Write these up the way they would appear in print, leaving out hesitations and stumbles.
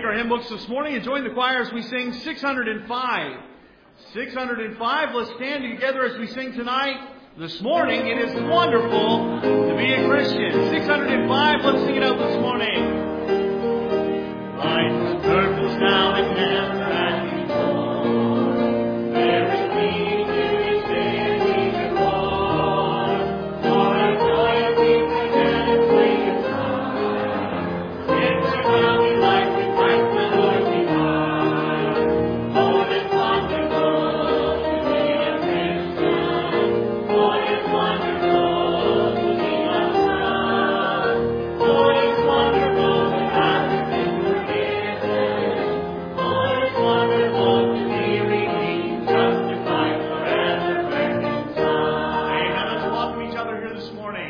our hymn books this morning and join the choir as we sing 605. 605, let's stand together as we sing tonight. This morning, it is wonderful to be a Christian. 605, let's sing it out this morning. Life is purpose now and never as before. There is meaning to this day and week before. For our joy and peace again and play of time. It's a happy life with Christ the Lord divine. Oh, it's wonderful to be a Christian. Oh, it's wonderful to be a son. Oh, it's wonderful to have the sin forgiven. Oh, it's wonderful to be redeemed, justified forever, reconciled. Amen. Let's welcome each other here this morning.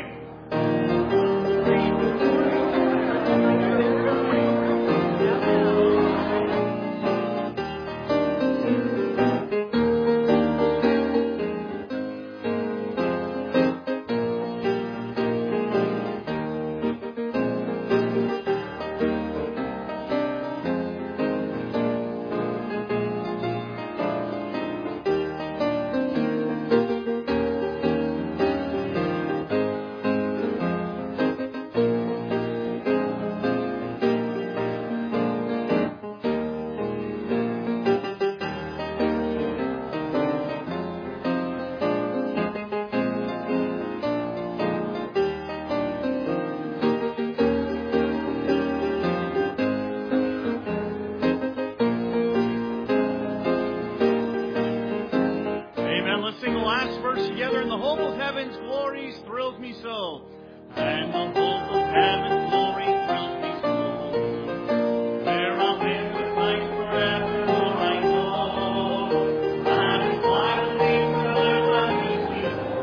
Amen. Let's sing the last verse together. And the hope of heaven's glories thrills me so. And the hope of heaven's glory thrills me so. There I'll live with Christ forever, for I know that is why the things that are not easy.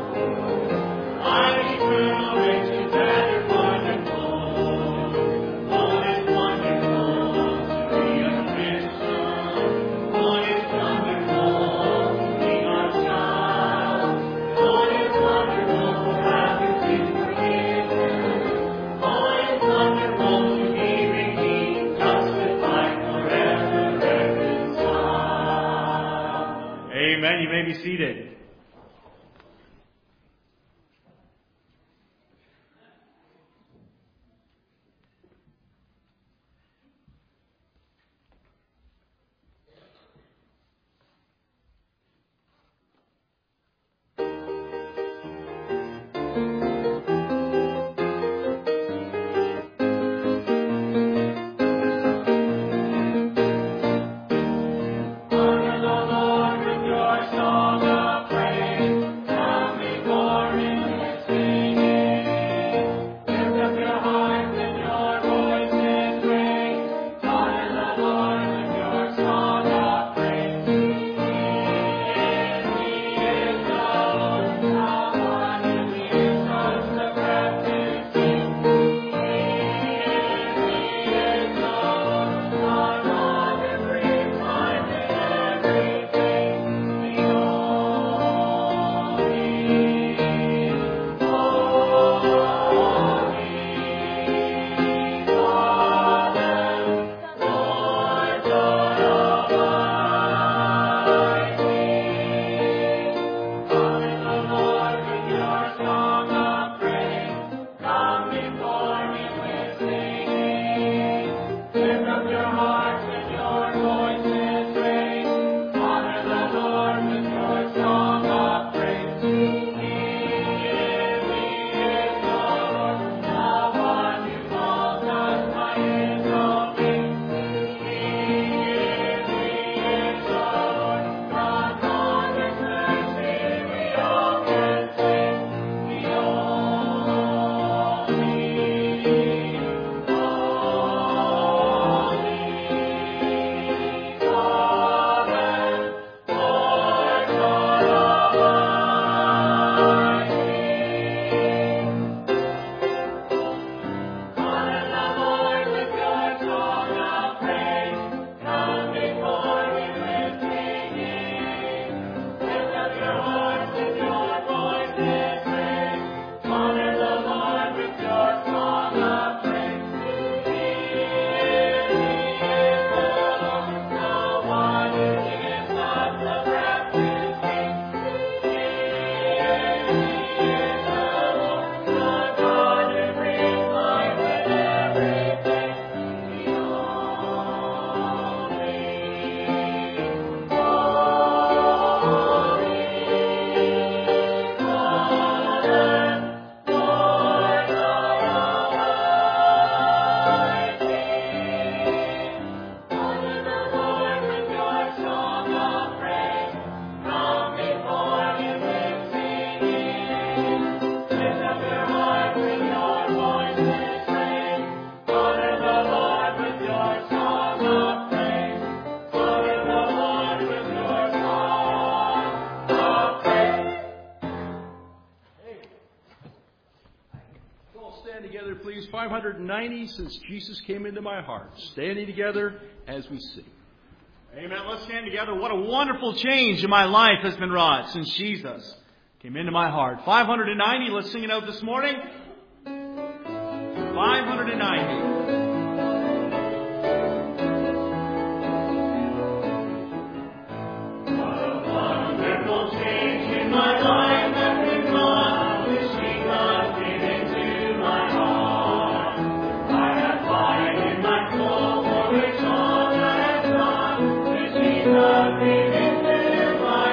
I've eternal riches that are wonderful. Oh, it's wonderful to be a Christian. Oh, it's wonderful to be God's child. Oh, it's wonderful to have His sins forgiven. Oh, it's wonderful to be redeemed, justified forever, reconciled. Amen. You may be seated. Honor the Lord with your song of Praise 590, Since Jesus Came Into My Heart. Standing together as we sing. Amen. Let's stand together. What a wonderful change in my life has been wrought since Jesus came into my heart. 590, let's sing it out this morning. 590. My life has been wrought, which Jesus came into my heart. I have light in my soul, for which all that has done, which Jesus came into my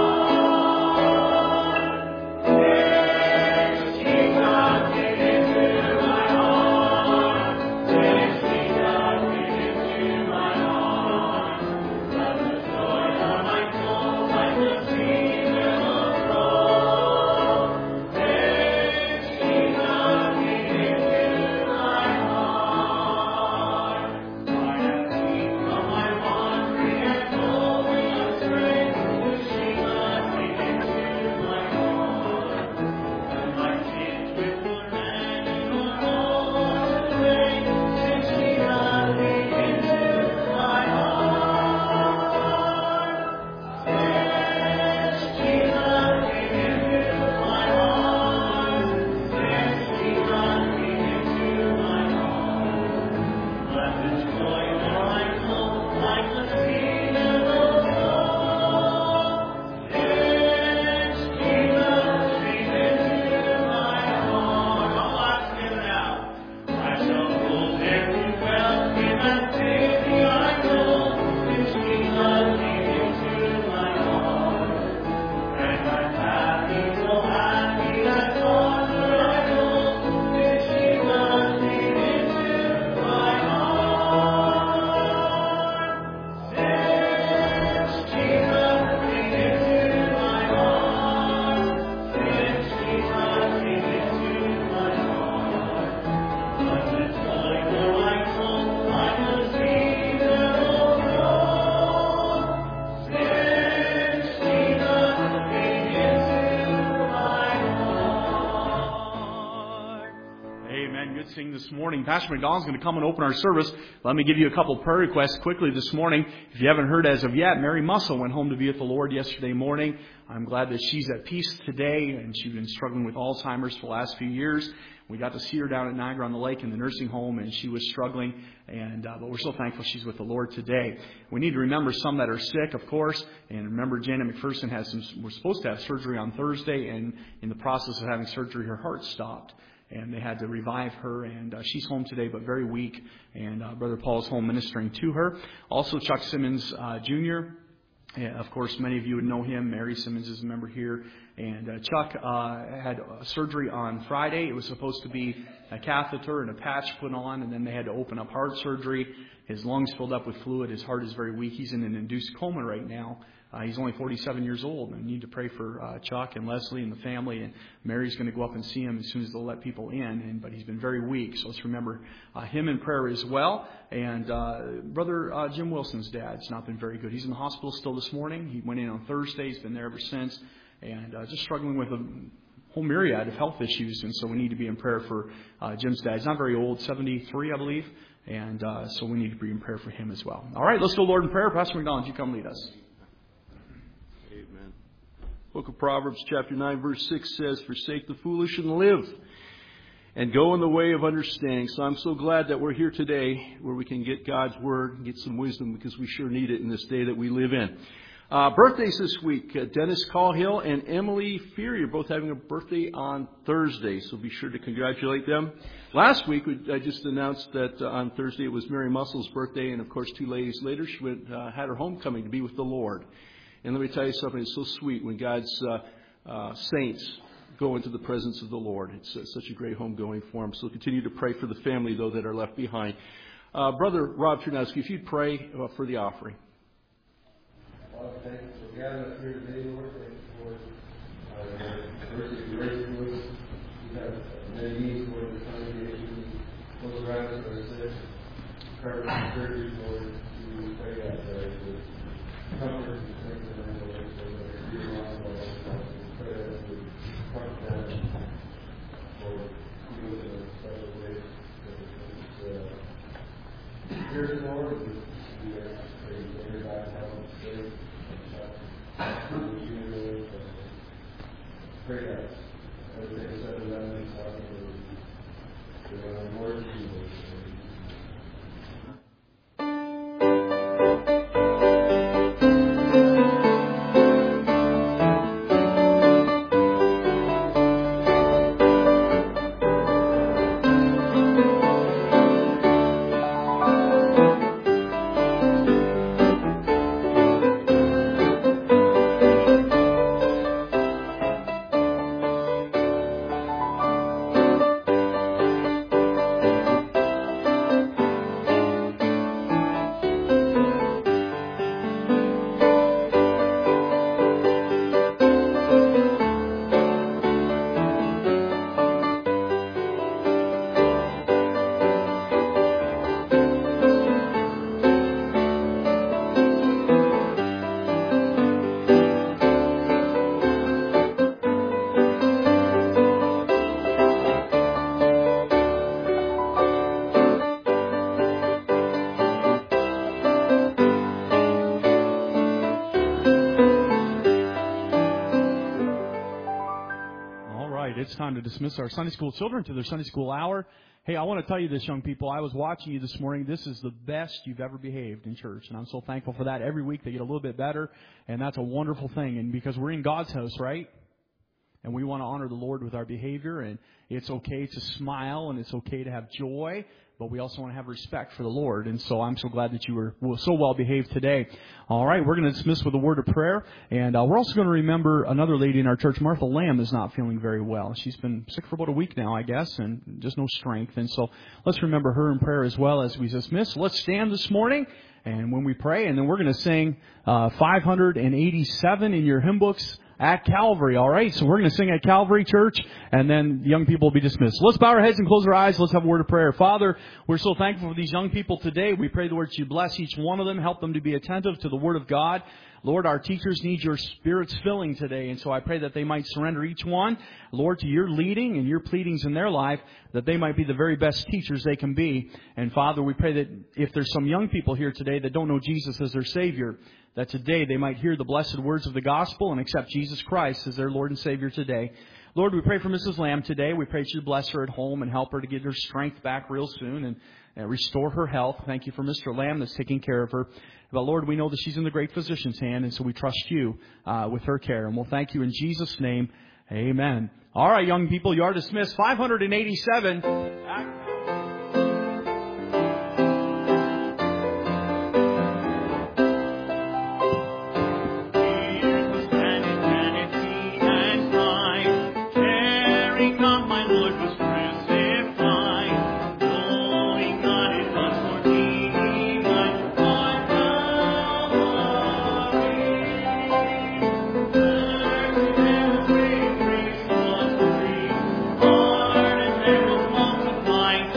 heart. Since Jesus came into my heart, since Jesus came into my heart, let the joy of my soul like the sea. Pastor McDonald's going to come and open our service. Let me give you a couple prayer requests quickly this morning. If you haven't heard as of yet, Mary Muscle went home to be with the Lord yesterday morning. I'm glad that she's at peace today, and she's been struggling with Alzheimer's for the last few years. We got to see her down at Niagara on the Lake in the nursing home, and she was struggling, but we're so thankful she's with the Lord today. We need to remember some that are sick, of course, and remember Janet McPherson we're supposed to have surgery on Thursday, and in the process of having surgery, her heart stopped. And they had to revive her, and she's home today, but very weak. And Brother Paul's home ministering to her. Also, Chuck Simmons Jr., of course, many of you would know him. Mary Simmons is a member here. And Chuck had surgery on Friday. It was supposed to be a catheter and a patch put on, and then they had to open up heart surgery. His lungs filled up with fluid. His heart is very weak. He's in an induced coma right now. He's only 47 years old, and we need to pray for Chuck and Leslie and the family. And Mary's going to go up and see him as soon as they'll let people in. But he's been very weak, so let's remember him in prayer as well. And Brother Jim Wilson's dad's not been very good. He's in the hospital still this morning. He went in on Thursday. He's been there ever since, and just struggling with a whole myriad of health issues. And so we need to be in prayer for Jim's dad. He's not very old, 73, I believe. And so we need to be in prayer for him as well. All right, let's go, Lord, in prayer. Pastor McDonald, you come lead us. Amen. Book of Proverbs, chapter 9, verse 6 says, "Forsake the foolish and live, and go in the way of understanding." So I'm so glad that we're here today where we can get God's Word and get some wisdom, because we sure need it in this day that we live in. Birthdays this week. Dennis Callhill and Emily Feary are both having a birthday on Thursday, so be sure to congratulate them. Last week, I just announced that on Thursday it was Mary Mussel's birthday, and of course 2 ladies later she had her homecoming to be with the Lord. And let me tell you something, it's so sweet when God's saints go into the presence of the Lord. It's such a great homegoing for them. So continue to pray for the family, though, that are left behind. Brother Rob Chernowski, if you'd pray for the offering. Father, thank you for gathering us here today, Lord. Thank you for mercy and grace, Lord. We have many needs, Lord, in the congregation. Those around us that are sick. Pray for the churches, Lord. We pray that you would comfort and strengthen them, Lord, so that they're doing all of our lives. We pray that you would comfort them, Lord, you in a special way. great acts. Everything said and done is talking to the Lord Jesus. It's time to dismiss our Sunday school children to their Sunday school hour. Hey, I want to tell you this, young people. I was watching you this morning. This is the best you've ever behaved in church, and I'm so thankful for that. Every week they get a little bit better, and that's a wonderful thing. And because we're in God's house, right? And we want to honor the Lord with our behavior, and it's okay to smile, and it's okay to have joy, but we also want to have respect for the Lord. And so I'm so glad that you were so well behaved today. All right, we're going to dismiss with a word of prayer, and we're also going to remember another lady in our church. Martha Lamb is not feeling very well. She's been sick for about a week now, I guess, and just no strength. And so let's remember her in prayer as well as we dismiss. Let's stand this morning, and when we pray, and then we're going to sing 587 in your hymn books. At Calvary, all right? So we're going to sing at Calvary Church, and then the young people will be dismissed. Let's bow our heads and close our eyes. Let's have a word of prayer. Father, we're so thankful for these young people today. We pray, Lord, you bless each one of them. Help them to be attentive to the Word of God. Lord, our teachers need your Spirit's filling today, and so I pray that they might surrender each one, Lord, to your leading and your pleadings in their life, that they might be the very best teachers they can be. And Father, we pray that if there's some young people here today that don't know Jesus as their Savior, that today they might hear the blessed words of the gospel and accept Jesus Christ as their Lord and Savior today. Lord, we pray for Mrs. Lamb today. We pray that you bless her at home and help her to get her strength back real soon and restore her health. Thank you for Mr. Lamb that's taking care of her. But Lord, we know that she's in the great physician's hand, and so we trust you with her care. And we'll thank you in Jesus' name. Amen. All right, young people, you are dismissed. 587. Multiplying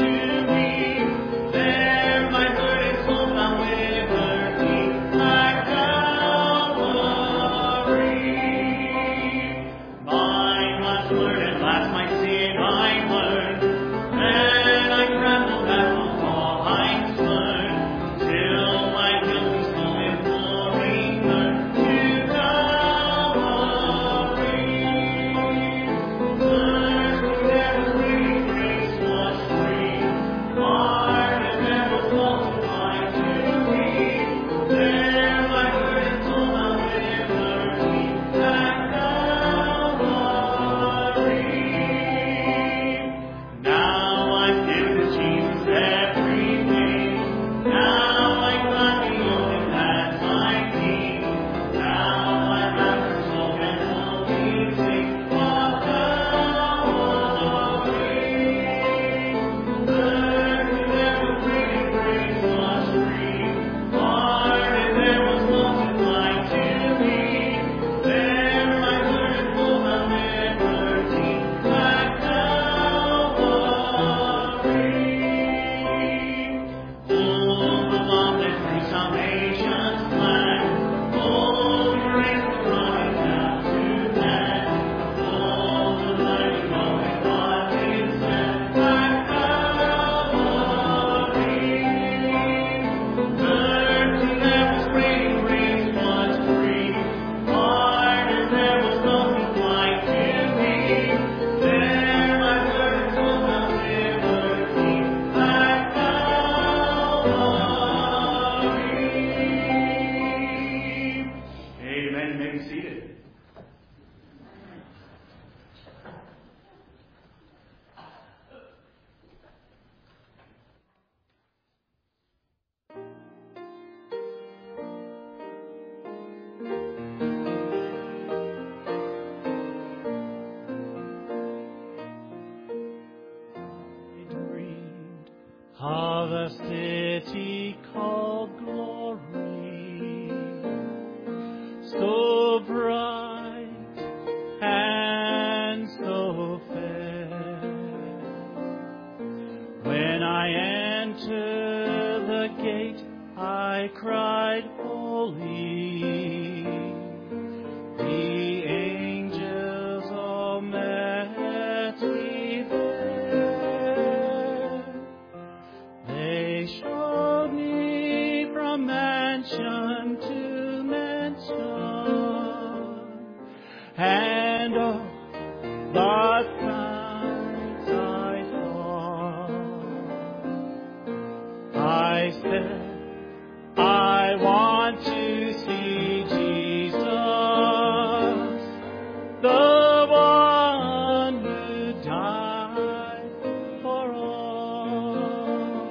seated. Of a city called Glory, so bright and so fair. When I entered the gate, I cried, Holy. The angels all met me there. They showed me from mansion to mansion, and oh, the sights I saw. I said, I want to see Jesus, the one who died for all.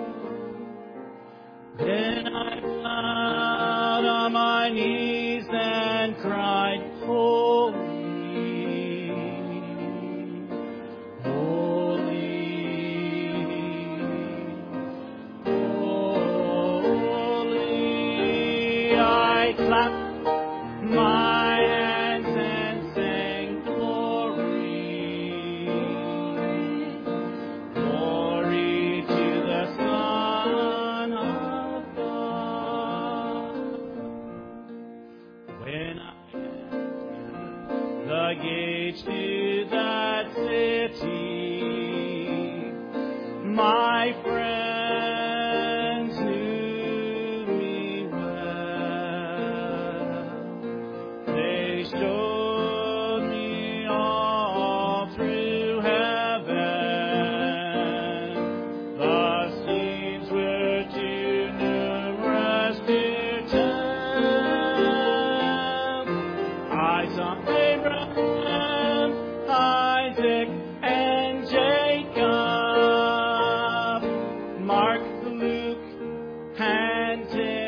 Then I fell on my knees and cried, Holy, holy, holy. I clapped my hands and sang, Glory, glory to the Son of God. When I entered the gates to that city, my friends knew me well. They showed me all through heaven. The scenes were too numerous to tell. I saw Abraham, Isaac, and Jacob, Mark, Luke, and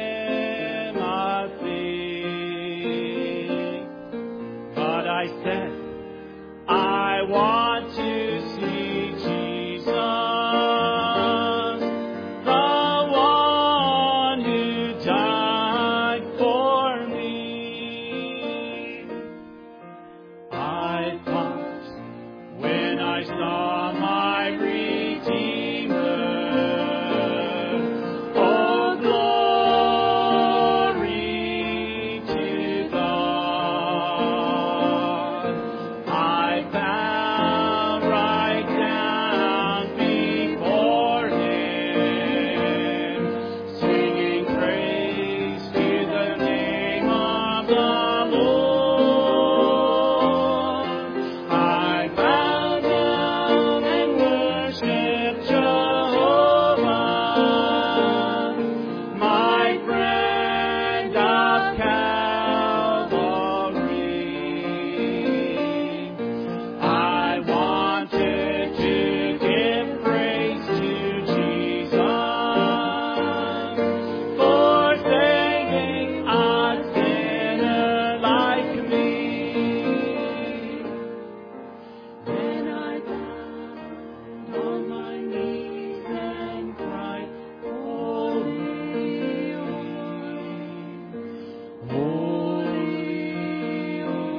Timothy. But I said, I want to see Jesus, the one who died for me. I thought when I saw my Redeemer, oh, glory to God. I bow right down before Him, singing praise to the name of the Lord. I bow down and worship Jehovah, my friend of Calvary. I wanted to give praise to Jesus for saving a sinner like me. Then I bowed on my knees and cried, Holy, holy,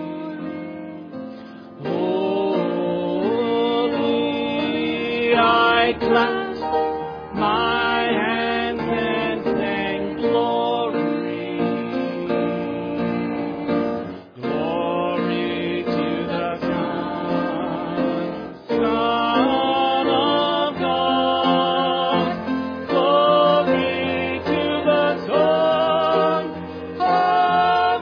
holy. I clapped my hands and sang, Glory, glory to the Son of God, glory to the Son of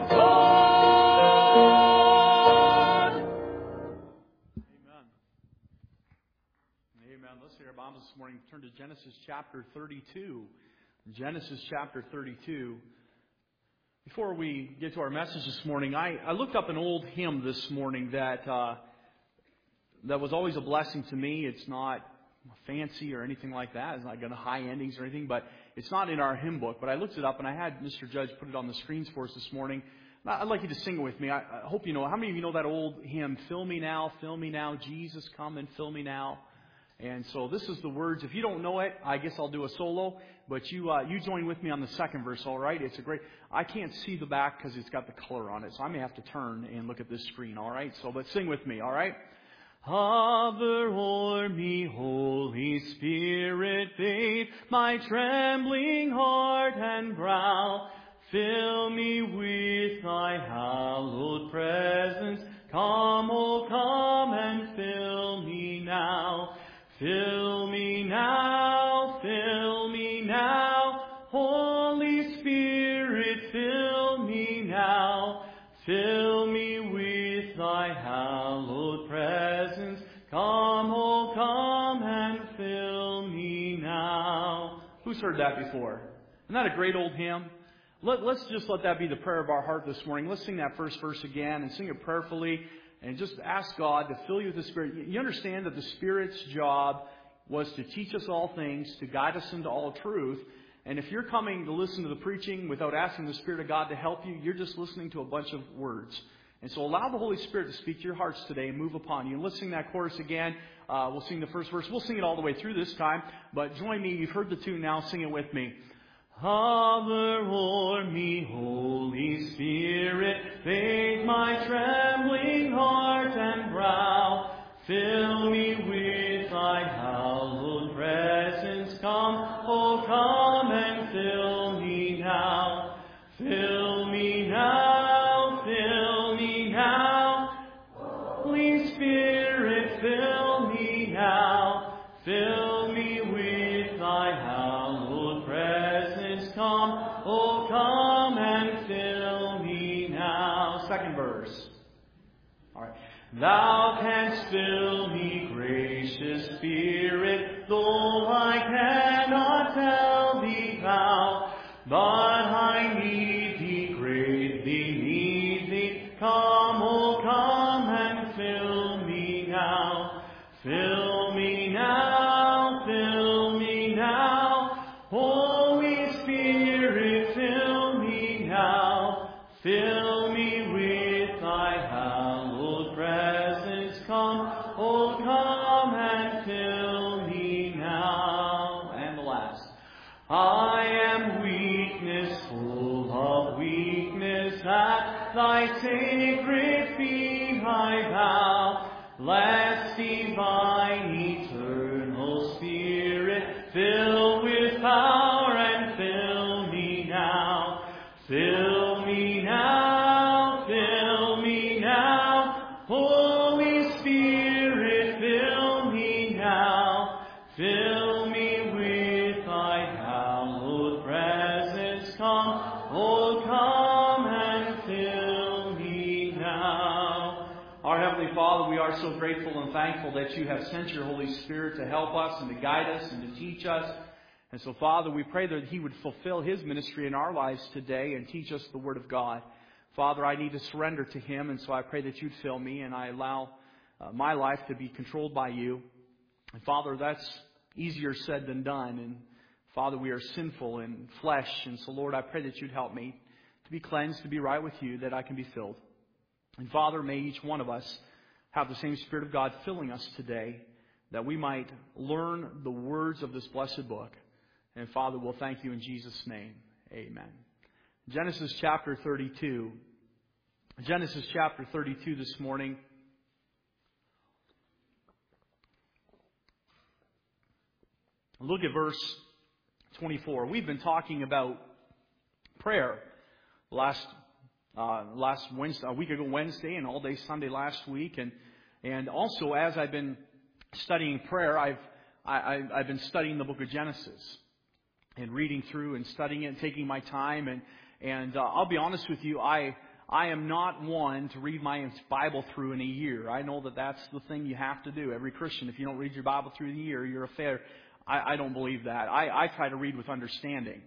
God. Amen. Amen. Let's hear our Bibles this morning. Turn to Genesis chapter 32. Genesis chapter 32. Before we get to our message this morning, I looked up an old hymn this morning that was always a blessing to me. It's not fancy or anything like that. It's not got high endings or anything, but it's not in our hymn book. But I looked it up, and I had Mr. Judge put it on the screens for us this morning. I'd like you to sing it with me. I hope you know. How many of you know that old hymn, Fill me now, Jesus, come and fill me now? And so this is the words. If you don't know it, I guess I'll do a solo. But you join with me on the second verse, all right? It's a great... I can't see the back because it's got the color on it, so I may have to turn and look at this screen, all right? So, but sing with me, all right? Hover o'er me, Holy Spirit, bathe my trembling heart and brow. Fill me with thy hallowed presence. Come, oh come and fill me now. Fill me now, fill me now. Holy Spirit, fill me now. Fill me with thy hallowed presence. Come, oh come and fill me now. Who's heard that before? Isn't that a great old hymn? Let's just let that be the prayer of our heart this morning. Let's sing that first verse again and sing it prayerfully and just ask God to fill you with the Spirit. You understand that the Spirit's job was to teach us all things, to guide us into all truth. And if you're coming to listen to the preaching without asking the Spirit of God to help you, you're just listening to a bunch of words. And so allow the Holy Spirit to speak to your hearts today and move upon you. And let's sing that chorus again. We'll sing the first verse. We'll sing it all the way through this time. But join me. You've heard the tune now. Sing it with me. Hover o'er me, Holy Spirit, bathe my trembling heart and brow. Fill me with thy hallowed presence. Come, oh come and fill me now. Fill me now, fill me now. Holy Spirit, fill me now. Fill me with thy hallowed presence. Come, oh come and fill me now. Second verse. All right. Thou canst fill me, gracious Spirit, though I cannot tell thee how. But I need thee, greatly need thee. Come, oh come and fill me now. Fill me now, fill me now. Holy Spirit, fill me now. Fill me with thy hallowed presence. Come, oh come and fill me now. And the last. I am weakness, full of weakness. At thy sacred feet I bow. Bless divine, eternal Spirit, fill with power and fill me now. Fill me now, fill me now. Holy Spirit, fill me now. Fill me with thy hallowed presence. Come, oh come and fill me now. Our Heavenly Father, we are so grateful and thankful that you have sent your Holy Spirit to help us and to guide us and to teach us. And so, Father, we pray that he would fulfill his ministry in our lives today and teach us the Word of God. Father, I need to surrender to him, and so I pray that you'd fill me and I allow my life to be controlled by you. And Father, that's easier said than done. And Father, we are sinful in flesh. And so, Lord, I pray that you'd help me to be cleansed, to be right with you, that I can be filled. And Father, may each one of us have the same Spirit of God filling us today, that we might learn the words of this blessed book. And Father, we'll thank you in Jesus' name. Amen. Genesis chapter 32. Genesis chapter 32 this morning. Look at verse 24. We've been talking about prayer last Wednesday, a week ago Wednesday, and all day Sunday last week, and also as I've been studying prayer, I've been studying the book of Genesis and reading through and studying it and taking my time, and I'll be honest with you, I am not one to read my Bible through in a year. I know that that's the thing you have to do. Every Christian, if you don't read your Bible through the year, you're a failure. I don't believe that. I try to read with understanding.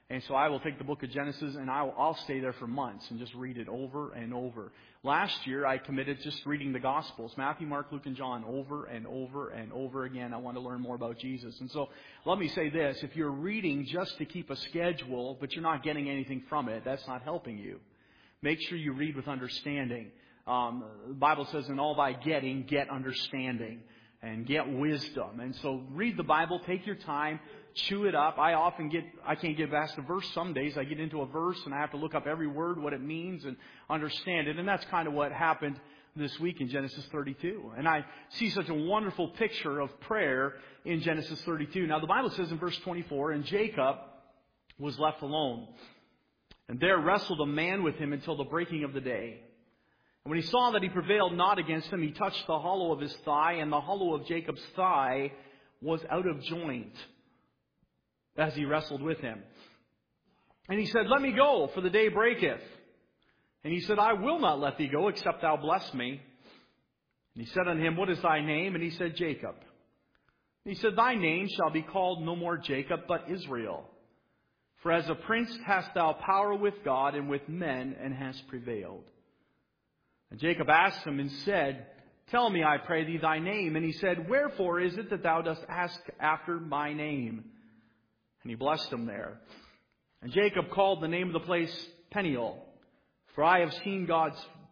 And so I will take the book of Genesis and I'll stay there for months and just read it over and over. Last year I committed just reading the Gospels, Matthew, Mark, Luke, and John, over and over and over again. I want to learn more about Jesus. And so let me say this, if you're reading just to keep a schedule, but you're not getting anything from it, that's not helping you. Make sure you read with understanding. The Bible says, in all thy getting, get understanding and get wisdom. And so read the Bible, take your time, chew it up. I can't get past a verse some days. I get into a verse and I have to look up every word, what it means, and understand it. And that's kind of what happened this week in Genesis 32. And I see such a wonderful picture of prayer in Genesis 32. Now the Bible says in verse 24, and Jacob was left alone. And there wrestled a man with him until the breaking of the day. And when he saw that he prevailed not against him, he touched the hollow of his thigh, and the hollow of Jacob's thigh was out of joint as he wrestled with him. And he said, let me go, for the day breaketh. And he said, I will not let thee go, except thou bless me. And he said unto him, what is thy name? And he said, Jacob. And he said, thy name shall be called no more Jacob, but Israel. For as a prince hast thou power with God and with men, and hast prevailed. And Jacob asked him and said, tell me, I pray thee, thy name. And he said, wherefore is it that thou dost ask after my name? And he blessed him there. And Jacob called the name of the place Peniel, for I have seen God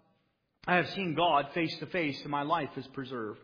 face to face, and my life is preserved.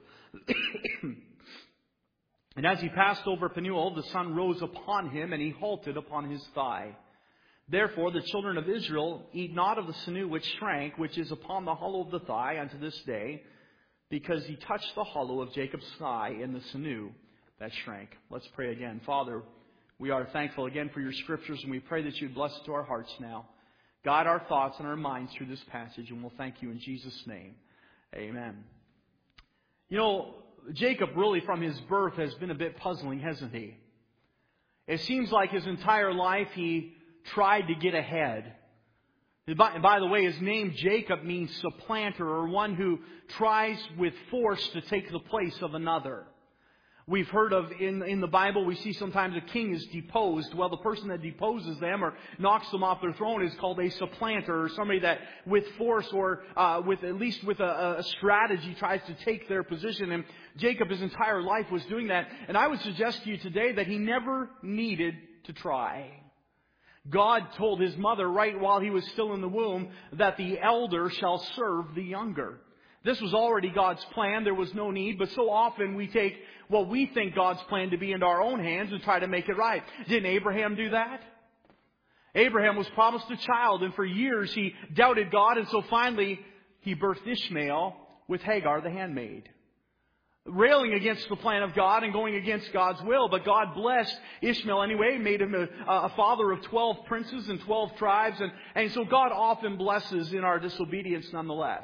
And as he passed over Peniel, the sun rose upon him, and he halted upon his thigh. Therefore the children of Israel eat not of the sinew which shrank, which is upon the hollow of the thigh unto this day, because he touched the hollow of Jacob's thigh in the sinew that shrank. Let's pray again. Father, we are thankful again for your scriptures, and we pray that you'd bless it to our hearts now. Guide our thoughts and our minds through this passage, and we'll thank you in Jesus' name. Amen. You know, Jacob really from his birth has been a bit puzzling, hasn't he? It seems like his entire life he tried to get ahead. And by the way, his name Jacob means supplanter, or one who tries with force to take the place of another. We've heard of in the Bible, we see sometimes a king is deposed. Well, the person that deposes them or knocks them off their throne is called a supplanter, or somebody that with force or with a strategy tries to take their position. And Jacob, his entire life, was doing that. And I would suggest to you today that he never needed to try. God told his mother right while he was still in the womb that the elder shall serve the younger. This was already God's plan. There was no need. But so often we take what we think God's plan to be into our own hands and try to make it right. Didn't Abraham do that? Abraham was promised a child, and for years he doubted God, and so finally he birthed Ishmael with Hagar the handmaid, railing against the plan of God and going against God's will. But God blessed Ishmael anyway, made him a father of 12 princes and 12 tribes. And so God often blesses in our disobedience nonetheless.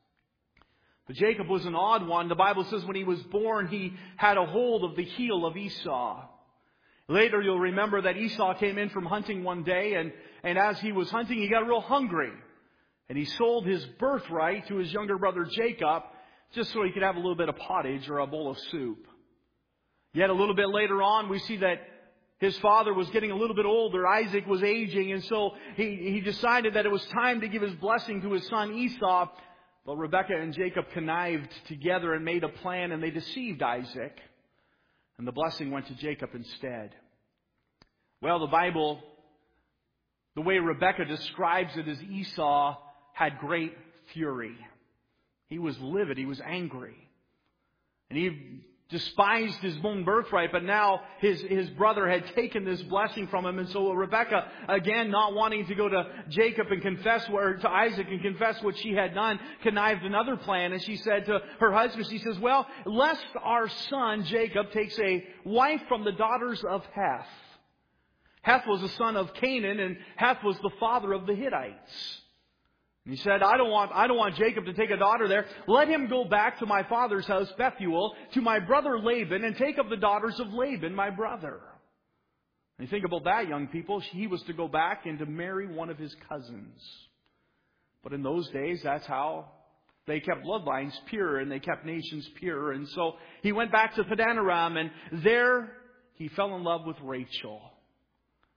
But Jacob was an odd one. The Bible says when he was born, he had a hold of the heel of Esau. Later you'll remember that Esau came in from hunting one day, and as he was hunting, he got real hungry. And he sold his birthright to his younger brother Jacob, just so he could have a little bit of pottage or a bowl of soup. Yet a little bit later on, we see that his father was getting a little bit older. Isaac was aging, and so he decided that it was time to give his blessing to his son Esau. But Rebekah and Jacob connived together and made a plan, and they deceived Isaac. And the blessing went to Jacob instead. Well, the Bible, the way Rebekah describes it, is Esau had great fury. He was livid. He was angry. And he despised his own birthright, but now his brother had taken this blessing from him. And so Rebekah, again, not wanting to go to Jacob and to Isaac and confess what she had done, connived another plan. And she said to her husband, she says, well, lest our son Jacob takes a wife from the daughters of Heth. Heth was a son of Canaan, and Heth was the father of the Hittites. And he said, I don't want Jacob to take a daughter there. Let him go back to my father's house, Bethuel, to my brother Laban, and take of the daughters of Laban, my brother. And you think about that, young people. He was to go back and to marry one of his cousins. But in those days, that's how they kept bloodlines pure, and they kept nations pure. And so he went back to Padanaram, and there he fell in love with Rachel.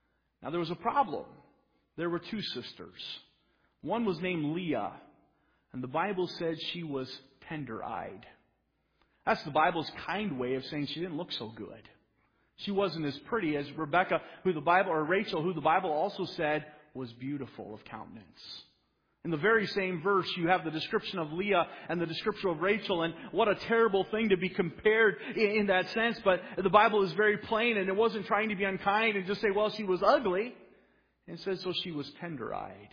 Now there was a problem. There were two sisters. One was named Leah, and the Bible said she was tender-eyed. That's the Bible's kind way of saying she didn't look so good. She wasn't as pretty as Rebecca, or Rachel, who the Bible also said was beautiful of countenance. In the very same verse, you have the description of Leah and the description of Rachel, and what a terrible thing to be compared in that sense. But the Bible is very plain, and it wasn't trying to be unkind and just say, well, she was ugly. And it says, so she was tender-eyed.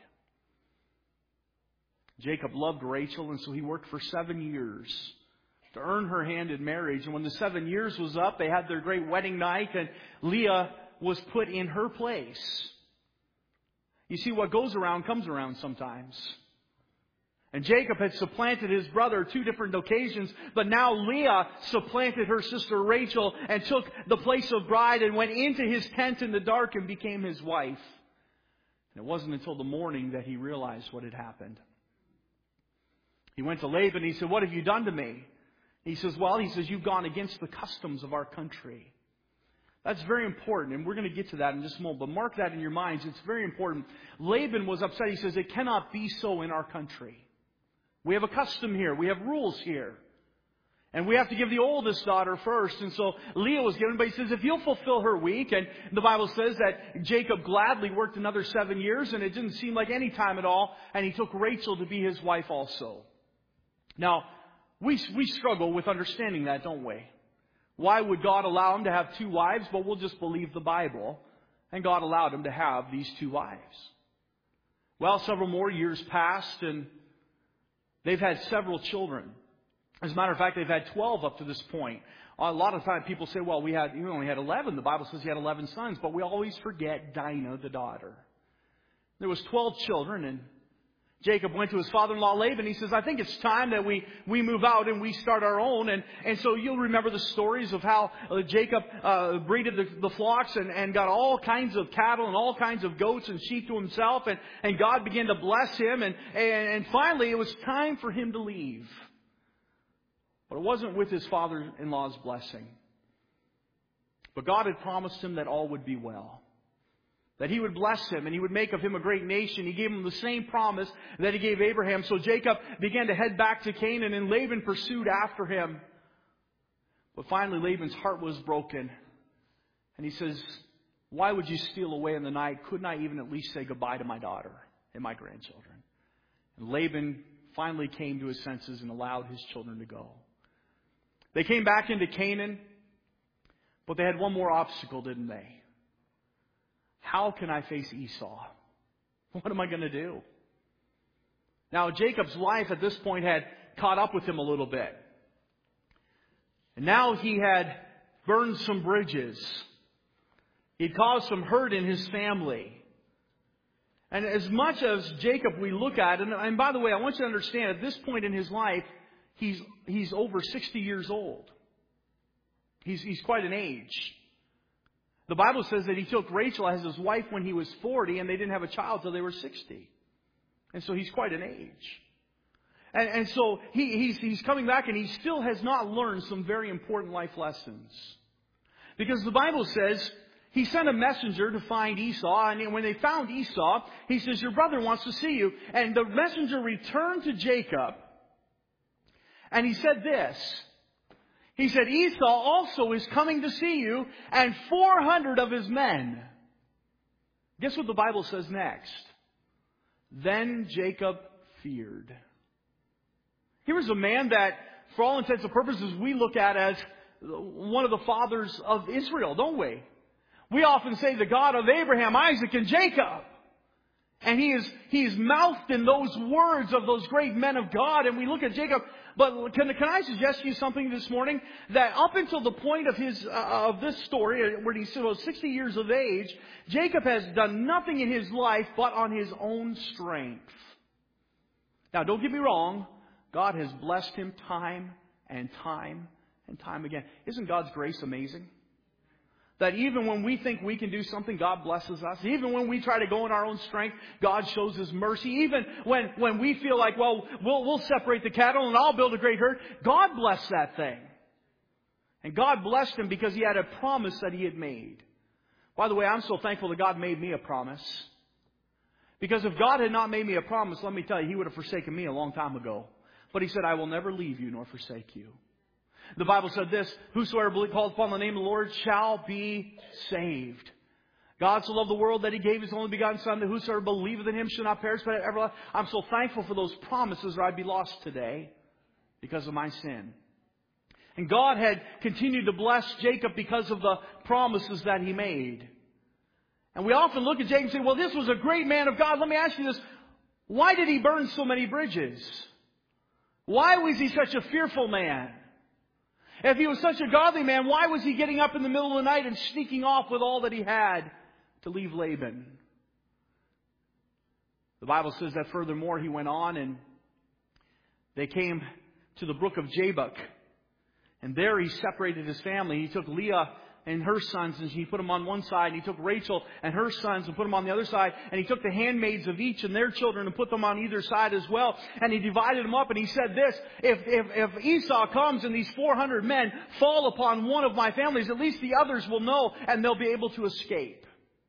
Jacob loved Rachel, and so he worked for 7 years to earn her hand in marriage. And when the 7 years was up, they had their great wedding night, and Leah was put in her place. You see, what goes around comes around sometimes. And Jacob had supplanted his brother 2 different occasions, but now Leah supplanted her sister Rachel and took the place of bride and went into his tent in the dark and became his wife. And it wasn't until the morning that he realized what had happened. He went to Laban and he said, "What have you done to me?" He says, you've gone against the customs of our country. That's very important, and we're going to get to that in just a moment. But mark that in your minds. It's very important. Laban was upset. He says, it cannot be so in our country. We have a custom here. We have rules here. And we have to give the oldest daughter first. And so Leah was given, but he says, if you'll fulfill her week, and the Bible says that Jacob gladly worked another 7 years, and it didn't seem like any time at all, and he took Rachel to be his wife also. Now, we struggle with understanding that, don't we? Why would God allow him to have 2 wives? But we'll just believe the Bible. And God allowed him to have these 2 wives. Well, several more years passed, and they've had several children. As a matter of fact, they've had 12 up to this point. A lot of times people say, well, you only had 11. The Bible says he had 11 sons. But we always forget Dinah, the daughter. There was 12 children, and Jacob went to his father-in-law Laban. He says, I think it's time that we move out and we start our own. And so you'll remember the stories of how Jacob breeded the flocks and got all kinds of cattle and all kinds of goats and sheep to himself. And God began to bless him. And finally, it was time for him to leave. But it wasn't with his father-in-law's blessing. But God had promised him that all would be well. That he would bless him and he would make of him a great nation. He gave him the same promise that he gave Abraham. So Jacob began to head back to Canaan, and Laban pursued after him. But finally Laban's heart was broken. And he says, why would you steal away in the night? Couldn't I even at least say goodbye to my daughter and my grandchildren? And Laban finally came to his senses and allowed his children to go. They came back into Canaan, but they had one more obstacle, didn't they? How can I face Esau? What am I going to do? Now, Jacob's life at this point had caught up with him a little bit. And now he had burned some bridges. He'd caused some hurt in his family. And as much as Jacob we look at, and by the way, I want you to understand, at this point in his life, he's over 60 years old. He's quite an age. The Bible says that he took Rachel as his wife when he was 40, and they didn't have a child till they were 60. And so he's quite an age. And so he's coming back, and he still has not learned some very important life lessons. Because the Bible says he sent a messenger to find Esau, and when they found Esau, he says, your brother wants to see you. And the messenger returned to Jacob, and he said this. He said, Esau also is coming to see you, and 400 of his men. Guess what the Bible says next? Then Jacob feared. Here was a man that, for all intents and purposes, we look at as one of the fathers of Israel, don't we? We often say the God of Abraham, Isaac, and Jacob. And he is mouthed in those words of those great men of God. And we look at Jacob. But can I suggest to you something this morning? That up until the point of this story, where he's 60 years of age, Jacob has done nothing in his life but on his own strength. Now, don't get me wrong. God has blessed him time and time and time again. Isn't God's grace amazing? That even when we think we can do something, God blesses us. Even when we try to go in our own strength, God shows His mercy. Even when we feel like, well, we'll separate the cattle and I'll build a great herd, God blessed that thing. And God blessed him because he had a promise that he had made. By the way, I'm so thankful that God made me a promise. Because if God had not made me a promise, let me tell you, He would have forsaken me a long time ago. But He said, I will never leave you nor forsake you. The Bible said this, whosoever calls upon the name of the Lord shall be saved. God so loved the world that He gave His only begotten Son, that whosoever believeth in Him shall not perish but have everlasting life. I'm so thankful for those promises, or I'd be lost today because of my sin. And God had continued to bless Jacob because of the promises that He made. And we often look at Jacob and say, well, this was a great man of God. Let me ask you this. Why did he burn so many bridges? Why was he such a fearful man? If he was such a godly man, why was he getting up in the middle of the night and sneaking off with all that he had to leave Laban? The Bible says that furthermore he went on and they came to the brook of Jabbok. And there he separated his family. He took Leah and her sons and he put them on one side. And he took Rachel and her sons and put them on the other side. And he took the handmaids of each and their children and put them on either side as well. And he divided them up and he said this, if Esau comes and these 400 men fall upon one of my families, at least the others will know and they'll be able to escape.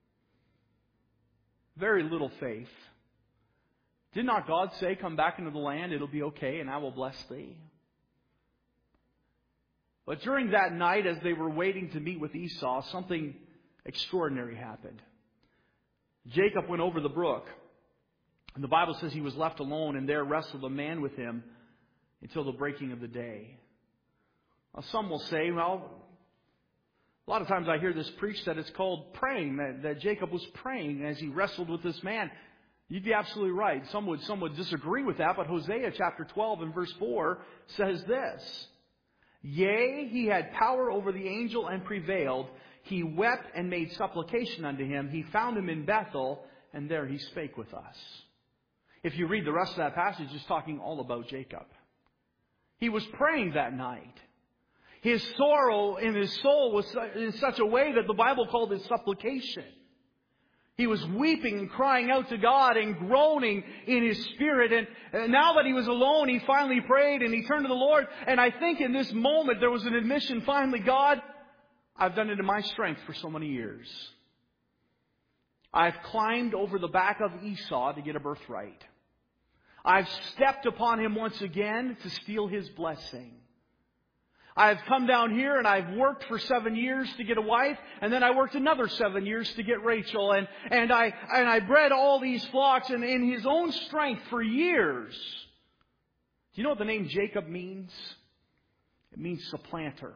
Very little faith. Did not God say, come back into the land, it'll be okay, and I will bless thee? But during that night, as they were waiting to meet with Esau, something extraordinary happened. Jacob went over the brook, and the Bible says he was left alone, and there wrestled a man with him until the breaking of the day. Now, some will say, well, a lot of times I hear this preached that it's called praying, that Jacob was praying as he wrestled with this man. You'd be absolutely right. Some would disagree with that, but Hosea chapter 12 and verse 4 says this. Yea, he had power over the angel and prevailed. He wept and made supplication unto him. He found him in Bethel, and there he spake with us. If you read the rest of that passage, it's talking all about Jacob. He was praying that night. His sorrow in his soul was in such a way that the Bible called it supplication. He was weeping and crying out to God and groaning in his spirit. And now that he was alone, he finally prayed and he turned to the Lord. And I think in this moment there was an admission, finally, God, I've done it in my strength for so many years. I've climbed over the back of Esau to get a birthright. I've stepped upon him once again to steal his blessing. I've come down here and I've worked for 7 years to get a wife, and then I worked another 7 years to get Rachel, and I bred all these flocks, and in his own strength for years. Do you know what the name Jacob means? It means supplanter.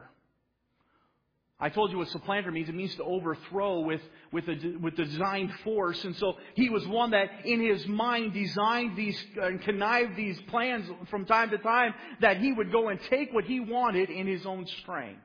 I told you what supplanter means. It means to overthrow with designed force. And so he was one that in his mind designed these and connived these plans from time to time that he would go and take what he wanted in his own strength.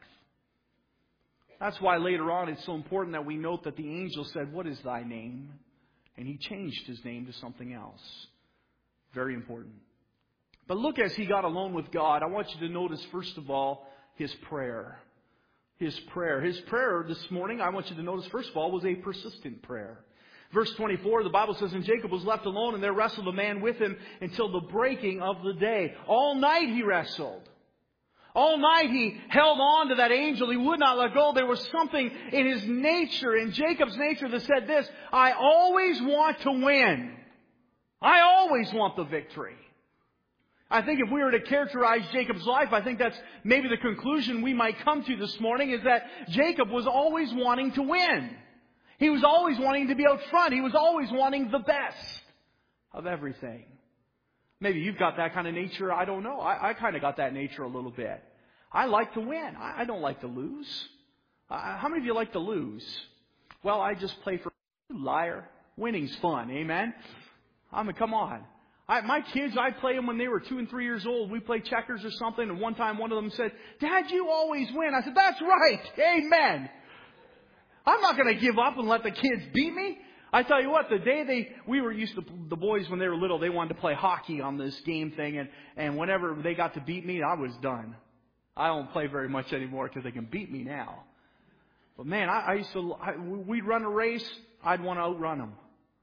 That's why later on it's so important that we note that the angel said, what is thy name? And he changed his name to something else. Very important. But look, as he got alone with God, I want you to notice first of all his prayer. His prayer. His prayer this morning, I want you to notice, first of all, was a persistent prayer. Verse 24, the Bible says, and Jacob was left alone, and there wrestled a man with him until the breaking of the day. All night he wrestled. All night he held on to that angel. He would not let go. There was something in his nature, in Jacob's nature, that said this, I always want to win. I always want the victory. I think if we were to characterize Jacob's life, I think that's maybe the conclusion we might come to this morning, is that Jacob was always wanting to win. He was always wanting to be out front. He was always wanting the best of everything. Maybe you've got that kind of nature. I don't know. I kind of got that nature a little bit. I like to win. I don't like to lose. How many of you like to lose? Well, I just play for liar. Winning's fun. Amen? I mean, come on. My kids, I play them when they were 2 and 3 years old. We play checkers or something, and one time one of them said, Dad, you always win. I said, that's right. Amen. I'm not going to give up and let the kids beat me. I tell you what, the day we were used to, the boys when they were little, they wanted to play hockey on this game thing, and whenever they got to beat me, I was done. I don't play very much anymore because they can beat me now. But man, we'd run a race, I'd want to outrun them.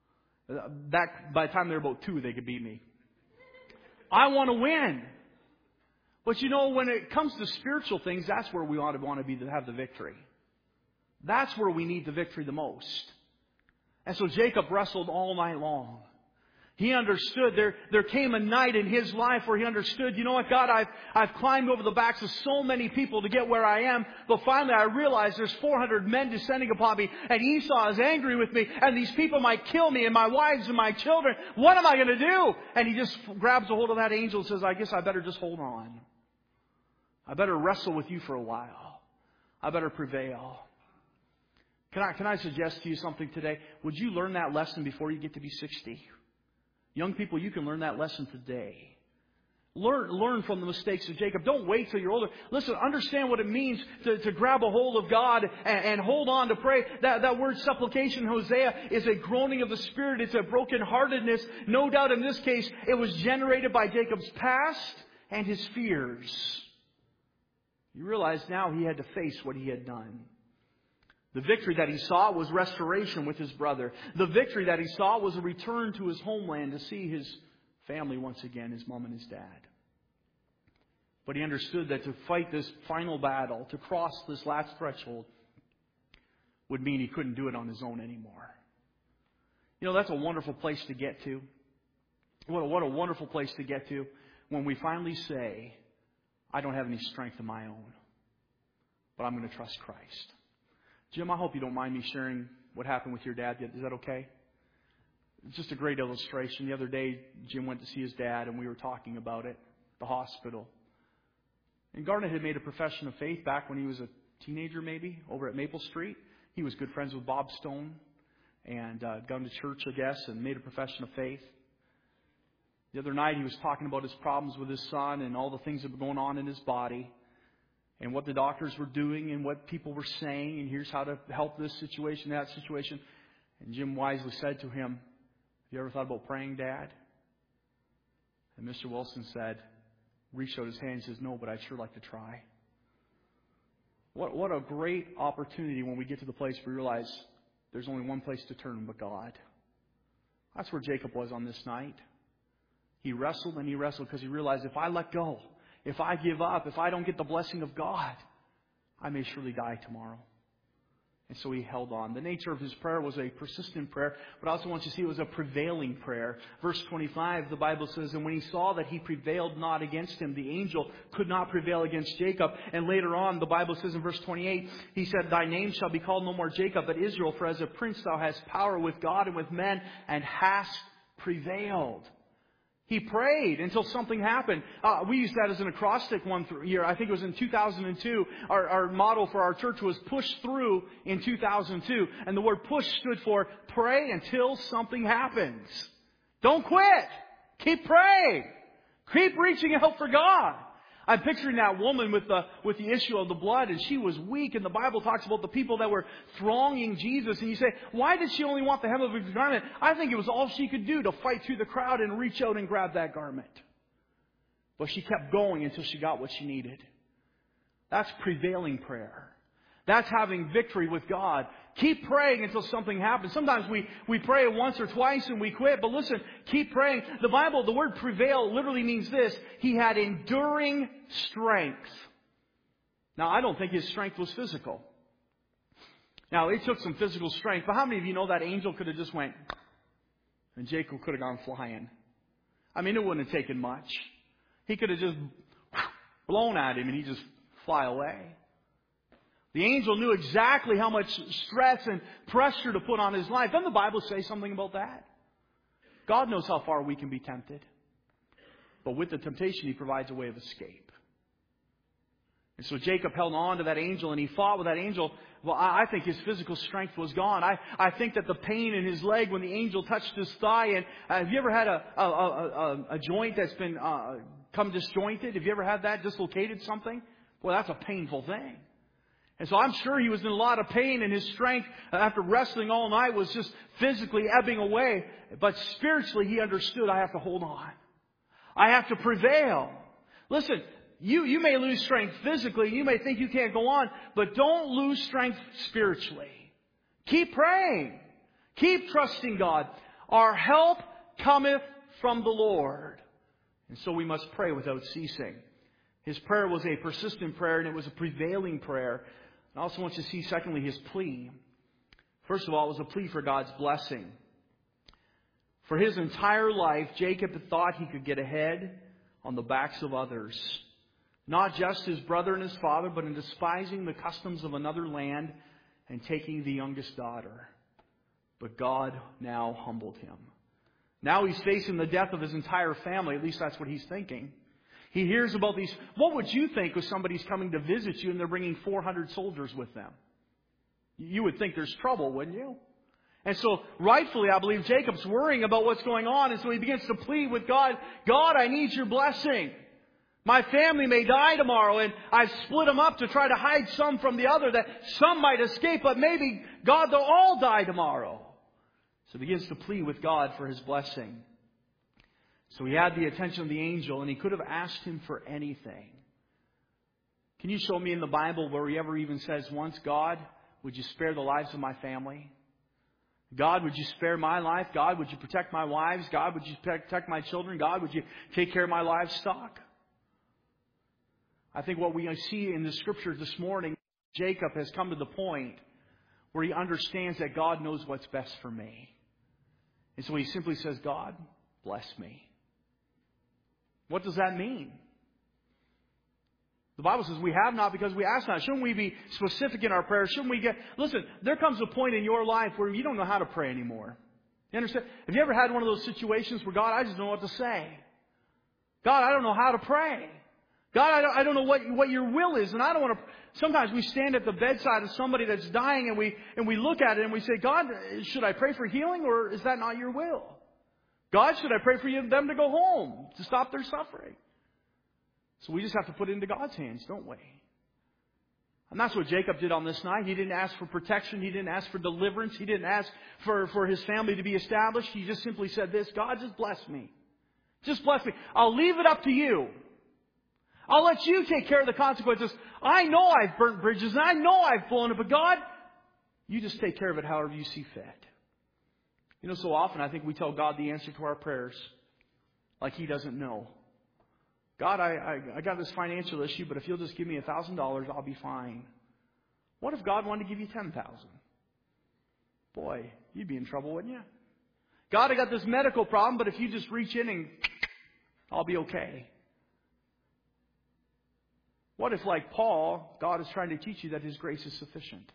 Back by the time they were about 2, they could beat me. I want to win. But you know, when it comes to spiritual things, that's where we ought to be to have the victory. That's where we need the victory the most. And so Jacob wrestled all night long. He understood. There came a night in his life where he understood, you know what, God, I've climbed over the backs of so many people to get where I am. But finally I realized there's 400 men descending upon me. And Esau is angry with me. And these people might kill me and my wives and my children. What am I going to do? And he just grabs a hold of that angel and says, I guess I better just hold on. I better wrestle with you for a while. I better prevail. Can I suggest to you something today? Would you learn that lesson before you get to be 60? Young people, you can learn that lesson today. Learn from the mistakes of Jacob. Don't wait till you're older. Listen, understand what it means to grab a hold of God and hold on to pray. That word supplication in Hosea is a groaning of the Spirit. It's a brokenheartedness. No doubt in this case, it was generated by Jacob's past and his fears. You realize now he had to face what he had done. The victory that he saw was restoration with his brother. The victory that he saw was a return to his homeland to see his family once again, his mom and his dad. But he understood that to fight this final battle, to cross this last threshold, would mean he couldn't do it on his own anymore. You know, that's a wonderful place to get to. What a wonderful place to get to when we finally say, I don't have any strength of my own, but I'm going to trust Christ. Jim, I hope you don't mind me sharing what happened with your dad. Is that okay? It's just a great illustration. The other day, Jim went to see his dad, and we were talking about it, the hospital. And Garnet had made a profession of faith back when he was a teenager, maybe, over at Maple Street. He was good friends with Bob Stone and gone to church, I guess, and made a profession of faith. The other night, he was talking about his problems with his son and all the things that were going on in his body, and what the doctors were doing and what people were saying, and here's how to help this situation, that situation. And Jim wisely said to him, have you ever thought about praying, Dad? And Mr. Wilson said, reached out his hand and says, no, but I'd sure like to try. What a great opportunity when we get to the place where we realize there's only one place to turn but God. That's where Jacob was on this night. He wrestled and he wrestled because he realized if I let go, if I give up, if I don't get the blessing of God, I may surely die tomorrow. And so he held on. The nature of his prayer was a persistent prayer, but I also want you to see it was a prevailing prayer. Verse 25, the Bible says, and when he saw that he prevailed not against him, the angel could not prevail against Jacob. And later on, the Bible says in verse 28, he said, thy name shall be called no more Jacob, but Israel, for as a prince thou hast power with God and with men, and hast prevailed. He prayed until something happened. We used that as an acrostic one year. I think it was in 2002. Our motto for our church was push through in 2002. And the word push stood for pray until something happens. Don't quit. Keep praying. Keep reaching out for God. I'm picturing that woman with the issue of the blood, and she was weak, and the Bible talks about the people that were thronging Jesus. And you say, why did she only want the hem of his garment? I think it was all she could do to fight through the crowd and reach out and grab that garment. But she kept going until she got what she needed. That's prevailing prayer. That's having victory with God. Keep praying until something happens. Sometimes we pray once or twice and we quit. But listen, keep praying. The Bible, the word prevail literally means this. He had enduring strength. Now, I don't think his strength was physical. Now, it took some physical strength. But how many of you know that angel could have just went and Jacob could have gone flying? I mean, it wouldn't have taken much. He could have just blown at him and he'd just fly away. The angel knew exactly how much stress and pressure to put on his life. Doesn't the Bible say something about that? God knows how far we can be tempted. But with the temptation, He provides a way of escape. And so Jacob held on to that angel and he fought with that angel. Well, I think his physical strength was gone. I think that the pain in his leg when the angel touched his thigh. And have you ever had a joint that's been come disjointed? Have you ever had that dislocated something? Well, that's a painful thing. And so I'm sure he was in a lot of pain, and his strength after wrestling all night was just physically ebbing away. But spiritually he understood, I have to hold on. I have to prevail. Listen, you may lose strength physically. You may think you can't go on, but don't lose strength spiritually. Keep praying. Keep trusting God. Our help cometh from the Lord. And so we must pray without ceasing. His prayer was a persistent prayer, and it was a prevailing prayer. I also want you to see, secondly, his plea. First of all, it was a plea for God's blessing. For his entire life, Jacob had thought he could get ahead on the backs of others. Not just his brother and his father, but in despising the customs of another land and taking the youngest daughter. But God now humbled him. Now he's facing the death of his entire family. At least that's what he's thinking. He hears about these. What would you think if somebody's coming to visit you and they're bringing 400 soldiers with them? You would think there's trouble, wouldn't you? And so, rightfully, I believe Jacob's worrying about what's going on. And so he begins to plead with God, God, I need your blessing. My family may die tomorrow, and I've split them up to try to hide some from the other, that some might escape, but maybe, God, they'll all die tomorrow. So he begins to plead with God for his blessing. So he had the attention of the angel, and he could have asked him for anything. Can you show me in the Bible where he ever even says once, God, would you spare the lives of my family? God, would you spare my life? God, would you protect my wives? God, would you protect my children? God, would you take care of my livestock? I think what we see in the Scriptures this morning, Jacob has come to the point where he understands that God knows what's best for me. And so he simply says, God, bless me. What does that mean? The Bible says we have not because we ask not. Shouldn't we be specific in our prayers? Shouldn't we listen, there comes a point in your life where you don't know how to pray anymore. You understand? Have you ever had one of those situations where, God, I just don't know what to say? God, I don't know how to pray. God, I don't know what your will is, and I don't want to. Sometimes we stand at the bedside of somebody that's dying, and we look at it and we say, God, should I pray for healing, or is that not your will? God, should I pray for them to go home, to stop their suffering? So we just have to put it into God's hands, don't we? And that's what Jacob did on this night. He didn't ask for protection. He didn't ask for deliverance. He didn't ask for his family to be established. He just simply said this, God, just bless me. Just bless me. I'll leave it up to you. I'll let you take care of the consequences. I know I've burnt bridges and I know I've blown it, but God, you just take care of it however you see fit. You know, so often I think we tell God the answer to our prayers like He doesn't know. God, I got this financial issue, but if you'll just give me $1,000, I'll be fine. What if God wanted to give you $10,000? Boy, you'd be in trouble, wouldn't you? God, I got this medical problem, but if you just reach in and I'll be okay. What if, like Paul, God is trying to teach you that His grace is sufficient?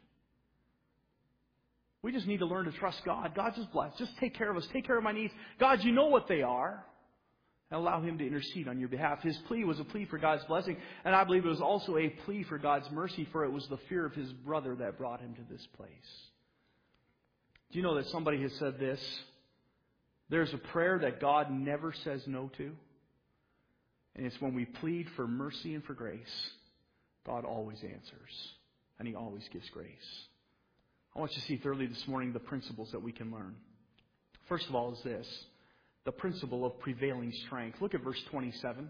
We just need to learn to trust God. God, just bless. Just take care of us. Take care of my needs. God, you know what they are. And allow Him to intercede on your behalf. His plea was a plea for God's blessing. And I believe it was also a plea for God's mercy, for it was the fear of his brother that brought him to this place. Do you know that somebody has said this? There's a prayer that God never says no to. And it's when we plead for mercy and for grace, God always answers. And He always gives grace. I want you to see thirdly this morning the principles that we can learn. First of all is this. The principle of prevailing strength. Look at verse 27.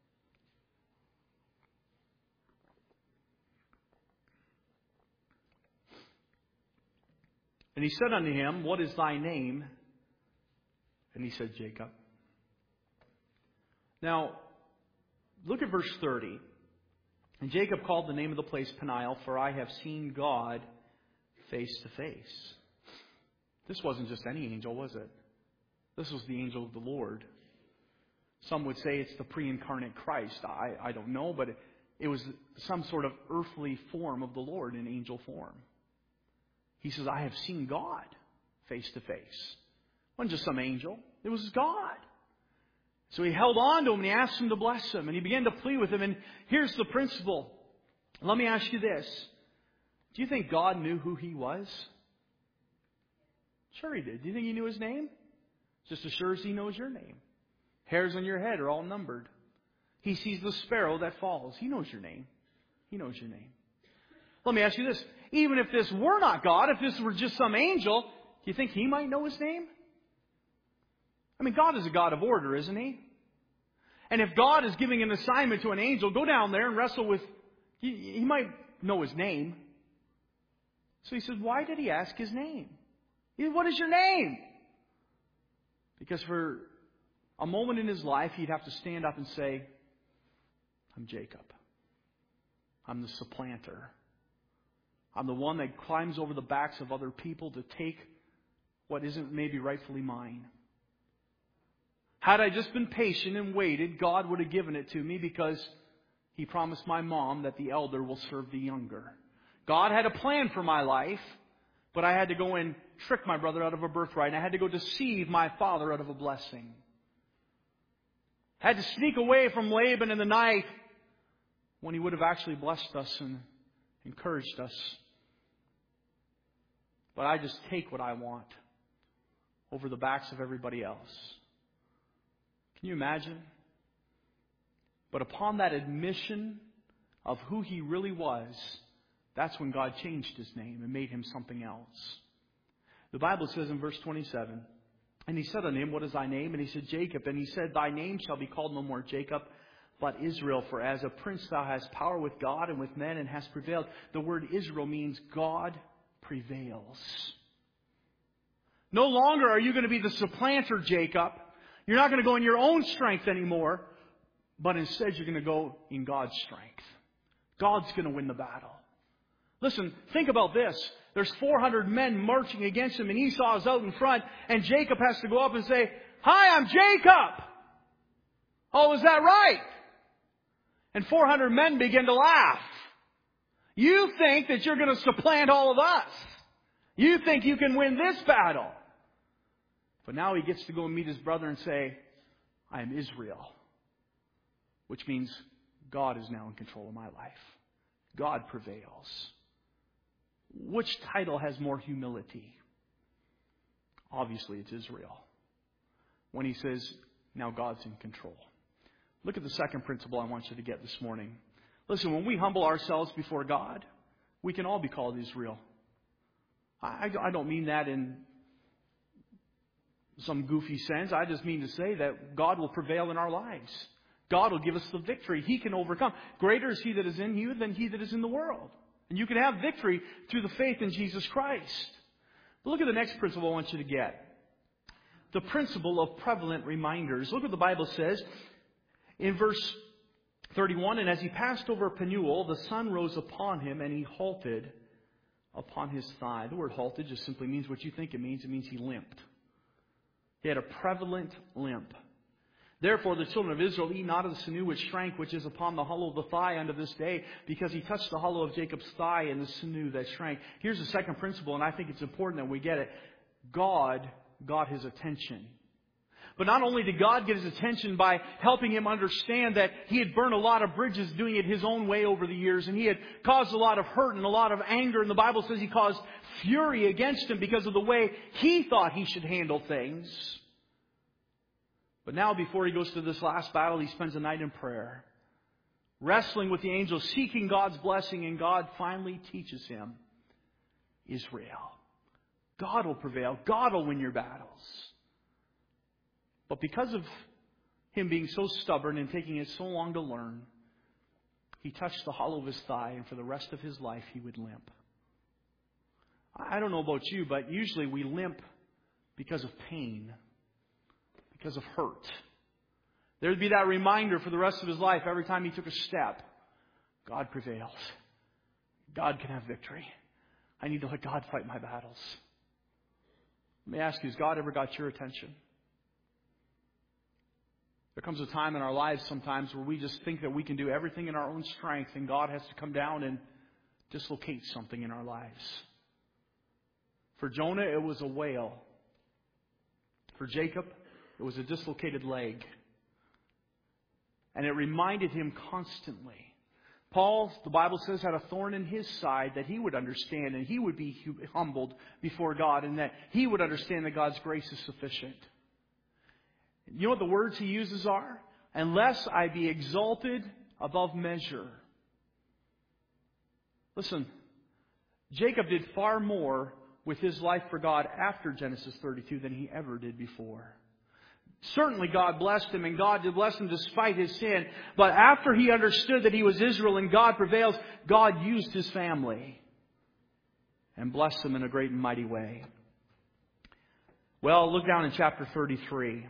And he said unto him, What is thy name? And he said, Jacob. Now, look at verse 30. And Jacob called the name of the place Peniel, for I have seen God face to face. This wasn't just any angel, was it? This was the angel of the Lord. Some would say it's the pre-incarnate Christ. I don't know, but it was some sort of earthly form of the Lord in angel form. He says, I have seen God face to face. It wasn't just some angel. It was God. So he held on to him and he asked him to bless him. And he began to plead with him. And here's the principle. Let me ask you this. Do you think God knew who he was? Sure He did. Do you think He knew his name? Just as sure as He knows your name. Hairs on your head are all numbered. He sees the sparrow that falls. He knows your name. He knows your name. Let me ask you this. Even if this were not God, if this were just some angel, do you think He might know his name? I mean, God is a God of order, isn't He? And if God is giving an assignment to an angel, go down there and wrestle with... He might know his name. So He says, why did He ask his name? He said, what is your name? Because for a moment in his life, he'd have to stand up and say, I'm Jacob. I'm the supplanter. I'm the one that climbs over the backs of other people to take what isn't maybe rightfully mine. Had I just been patient and waited, God would have given it to me because He promised my mom that the elder will serve the younger. God had a plan for my life, but I had to go and trick my brother out of a birthright, and I had to go deceive my father out of a blessing. I had to sneak away from Laban in the night when he would have actually blessed us and encouraged us. But I just take what I want over the backs of everybody else. Can you imagine? But upon that admission of who he really was, that's when God changed his name and made him something else. The Bible says in verse 27, and he said unto him, what is thy name? And he said, Jacob. And he said, thy name shall be called no more Jacob, but Israel. For as a prince thou hast power with God and with men, and hast prevailed. The word Israel means God prevails. No longer are you going to be the supplanter, Jacob. You're not going to go in your own strength anymore, but instead you're going to go in God's strength. God's going to win the battle. Listen, think about this. There's 400 men marching against him, and Esau's out in front, and Jacob has to go up and say, hi, I'm Jacob. Oh, is that right? And 400 men begin to laugh. You think that you're going to supplant all of us. You think you can win this battle. But now he gets to go and meet his brother and say, I am Israel. Which means God is now in control of my life. God prevails. Which title has more humility? Obviously, it's Israel. When he says, now God's in control. Look at the second principle I want you to get this morning. Listen, when we humble ourselves before God, we can all be called Israel. I don't mean that in some goofy sense. I just mean to say that God will prevail in our lives. God will give us the victory. He can overcome. Greater is He that is in you than he that is in the world. And you can have victory through the faith in Jesus Christ. But look at the next principle I want you to get. The principle of prevalent reminders. Look what the Bible says in verse 31. And as he passed over Penuel, the sun rose upon him, and he halted upon his thigh. The word halted just simply means what you think it means. It means he limped. He had a prevalent limp. Therefore the children of Israel eat not of the sinew which shrank, which is upon the hollow of the thigh unto this day, because he touched the hollow of Jacob's thigh and the sinew that shrank. Here's the second principle, and I think it's important that we get it. God got his attention. But not only did God get his attention by helping him understand that he had burned a lot of bridges doing it his own way over the years, and he had caused a lot of hurt and a lot of anger, and the Bible says he caused fury against him because of the way he thought he should handle things. But now, before he goes to this last battle, he spends a night in prayer, wrestling with the angels, seeking God's blessing, and God finally teaches him, Israel. God will prevail. God will win your battles. But because of him being so stubborn and taking it so long to learn, he touched the hollow of his thigh, and for the rest of his life he would limp. I don't know about you, but usually we limp because of pain, because of hurt. There would be that reminder for the rest of his life every time he took a step. God prevails. God can have victory. I need to let God fight my battles. Let me ask you, has God ever got your attention? There comes a time in our lives sometimes where we just think that we can do everything in our own strength, and God has to come down and dislocate something in our lives. For Jonah, it was a whale. For Jacob, it was a dislocated leg. And it reminded him constantly. Paul, the Bible says, had a thorn in his side that he would understand, and he would be humbled before God, and that he would understand that God's grace is sufficient. You know what the words he uses are? Unless I be exalted above measure. Listen, Jacob did far more with his life for God after Genesis 32 than he ever did before. Certainly God blessed him, and God did bless him despite his sin. But after he understood that he was Israel and God prevails, God used his family and blessed them in a great and mighty way. Well, look down in chapter 33.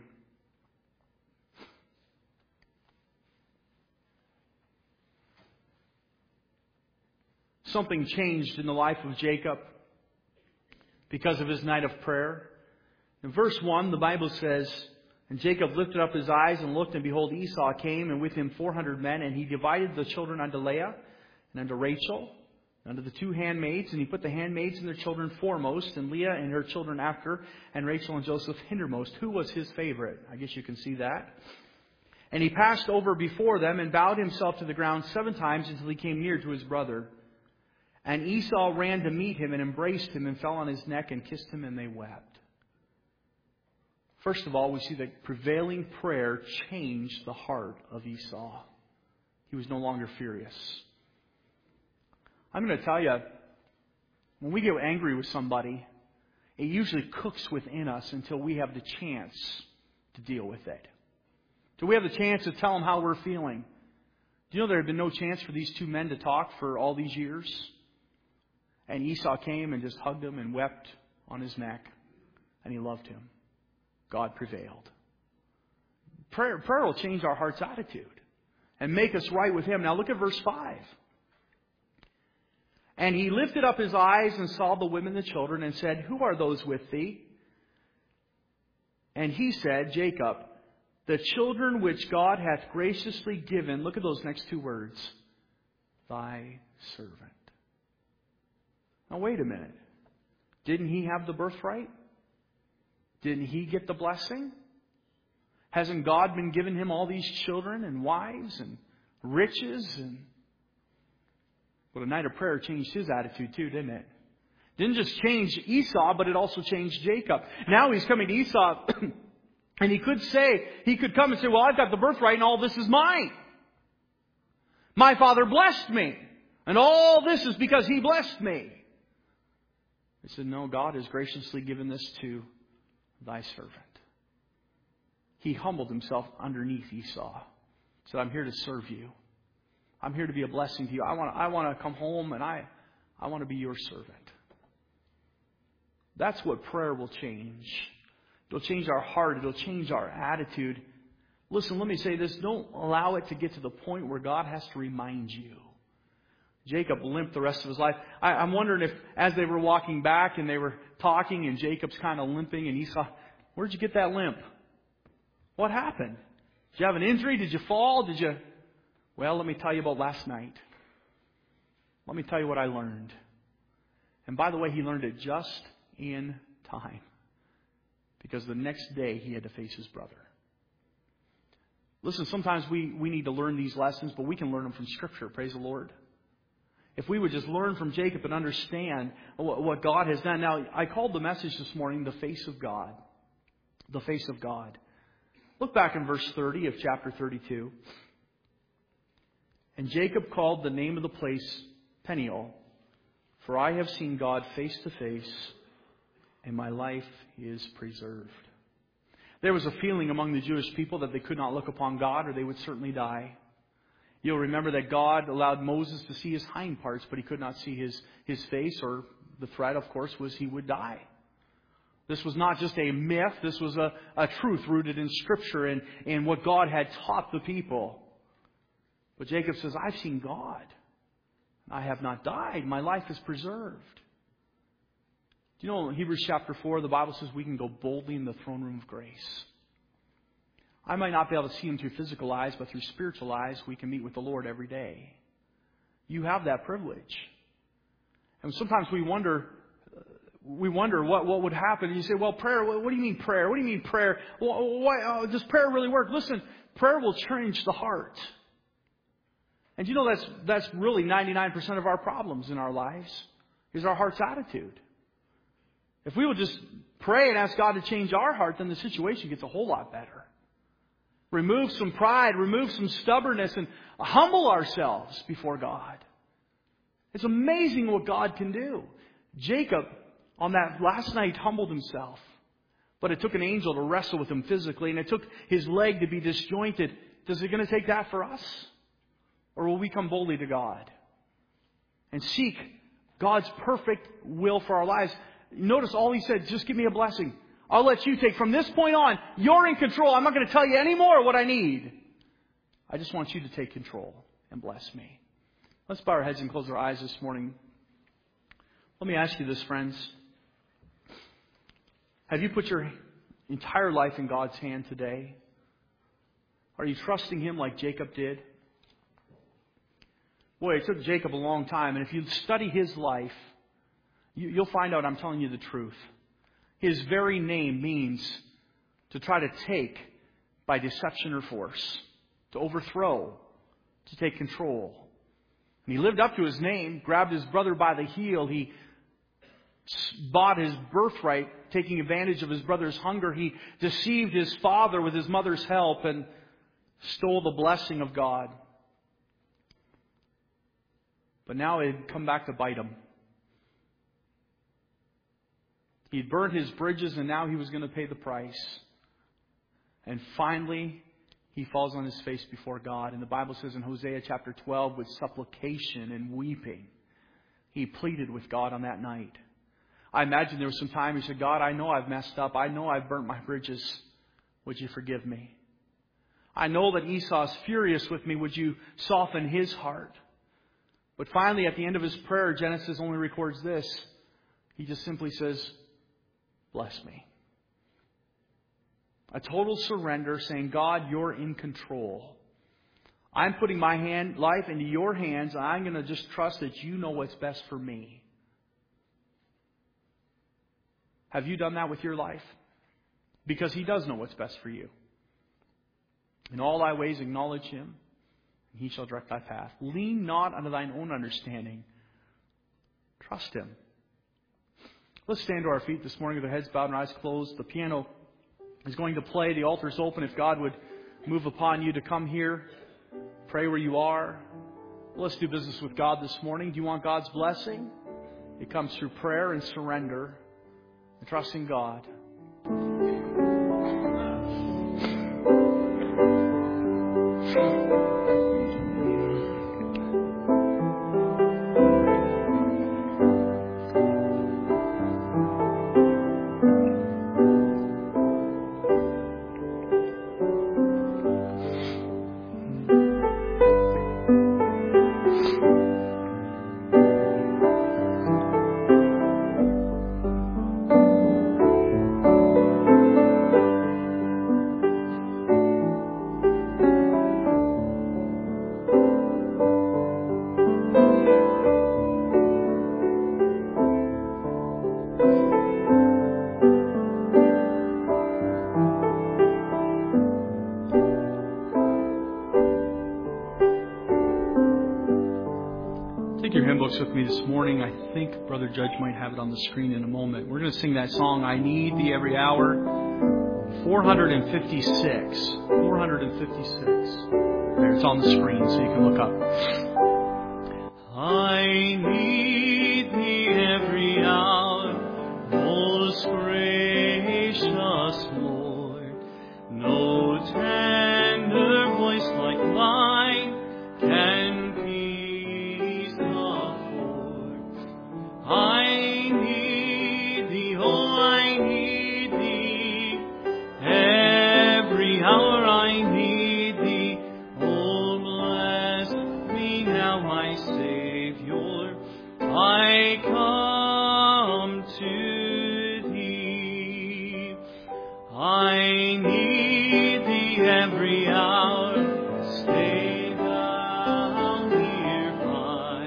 something changed in the life of Jacob because of his night of prayer. In verse 1, the Bible says, "And Jacob lifted up his eyes and looked, and behold, Esau came, and with him 400 men. And he divided the children unto Leah and unto Rachel, and unto the 2 handmaids. And he put the handmaids and their children foremost, and Leah and her children after, and Rachel and Joseph hindermost." Who was his favorite? I guess you can see that. "And he passed over before them, and bowed himself to the ground 7 times until he came near to his brother. And Esau ran to meet him, and embraced him, and fell on his neck, and kissed him, and they wept." First of all, we see that prevailing prayer changed the heart of Esau. He was no longer furious. I'm going to tell you, when we get angry with somebody, it usually cooks within us until we have the chance to deal with it. Till we have the chance to tell them how we're feeling. Do you know there had been no chance for these 2 men to talk for all these years? And Esau came and just hugged him and wept on his neck. And he loved him. God prevailed. Prayer will change our heart's attitude and make us right with Him. Now look at verse 5. "And he lifted up his eyes and saw the women and the children, and said, Who are those with thee? And he said, Jacob, the children which God hath graciously given," look at those next 2 words, "thy servant." Now wait a minute. Didn't he have the birthright? Didn't he get the blessing? Hasn't God been giving him all these children and wives and riches? But a night of prayer changed his attitude too, didn't it? Didn't just change Esau, but it also changed Jacob. Now he's coming to Esau, and he could come and say, "Well, I've got the birthright and all this is mine. My father blessed me, and all this is because he blessed me." He said, "No, God has graciously given this to thy servant." He humbled himself underneath Esau. He said, "I'm here to serve you. I'm here to be a blessing to you. I want to come home, and I want to be your servant." That's what prayer will change. It'll change our heart. It'll change our attitude. Listen, let me say this. Don't allow it to get to the point where God has to remind you. Jacob limped the rest of his life. I'm wondering if, as they were walking back and they were talking and Jacob's kind of limping, and Esau, "Where'd you get that limp? What happened? Did you have an injury? Did you fall? Well, let me tell you about last night. Let me tell you what I learned." And by the way, he learned it just in time. Because the next day he had to face his brother. Listen, sometimes we need to learn these lessons, but we can learn them from Scripture. Praise the Lord. If we would just learn from Jacob and understand what God has done. Now, I called the message this morning, "The Face of God." The face of God. Look back in verse 30 of chapter 32. "And Jacob called the name of the place Peniel, for I have seen God face to face, and my life is preserved." There was a feeling among the Jewish people that they could not look upon God, or they would certainly die. You'll remember that God allowed Moses to see his hind parts, but he could not see his face, or the threat, of course, was he would die. This was not just a myth. This was a truth rooted in Scripture and what God had taught the people. But Jacob says, "I've seen God. I have not died. My life is preserved." Do you know in Hebrews chapter 4, the Bible says we can go boldly in the throne room of grace. I might not be able to see Him through physical eyes, but through spiritual eyes, we can meet with the Lord every day. You have that privilege. And sometimes we wonder what would happen. And you say, "Well, prayer, what do you mean prayer? What do you mean prayer? Does prayer really work?" Listen, prayer will change the heart. And you know that's really 99% of our problems in our lives, is our heart's attitude. If we would just pray and ask God to change our heart, then the situation gets a whole lot better. Remove some pride, remove some stubbornness, and humble ourselves before God. It's amazing what God can do. Jacob, on that last night, humbled himself. But it took an angel to wrestle with him physically, and it took his leg to be disjointed. Is it going to take that for us? Or will we come boldly to God and seek God's perfect will for our lives? Notice all he said, "Just give me a blessing. I'll let you take. From this point on, you're in control. I'm not going to tell you any more what I need. I just want you to take control and bless me." Let's bow our heads and close our eyes this morning. Let me ask you this, friends. Have you put your entire life in God's hand today? Are you trusting Him like Jacob did? Boy, it took Jacob a long time, and if you study his life, you'll find out I'm telling you the truth. His very name means to try to take by deception or force, to overthrow, to take control. And he lived up to his name, grabbed his brother by the heel. He bought his birthright, taking advantage of his brother's hunger. He deceived his father with his mother's help and stole the blessing of God. But now it had come back to bite him. He'd burned his bridges and now he was going to pay the price. And finally, he falls on his face before God. And the Bible says in Hosea chapter 12, with supplication and weeping, he pleaded with God on that night. I imagine there was some time he said, God, I know I've messed up. I know I've burnt my bridges. Would you forgive me? I know that Esau's furious with me. Would you soften his heart? But finally, at the end of his prayer, Genesis only records this. He just simply says, bless me. A total surrender, saying, God, you're in control. I'm putting my life into your hands. I'm going to just trust that you know what's best for me. Have you done that with your life? Because He does know what's best for you. In all thy ways acknowledge Him, and He shall direct thy path. Lean not unto thine own understanding. Trust Him. Let's stand to our feet this morning with our heads bowed and our eyes closed. The piano is going to play. The altar is open. If God would move upon you to come here, pray where you are. Let's do business with God this morning. Do you want God's blessing? It comes through prayer and surrender and trusting God. With me this morning. I think Brother Judge might have it on the screen in a moment. We're going to sing that song, I Need Thee Every Hour, 456. 456. There, it's on the screen so you can look up. I need Thee every hour, most gracious Lord. No tender voice like thine can I need Thee, oh, I need Thee. Every hour I need Thee. Oh, bless me now, my Savior. I come to Thee. I need Thee every hour. Stay Thou nearby.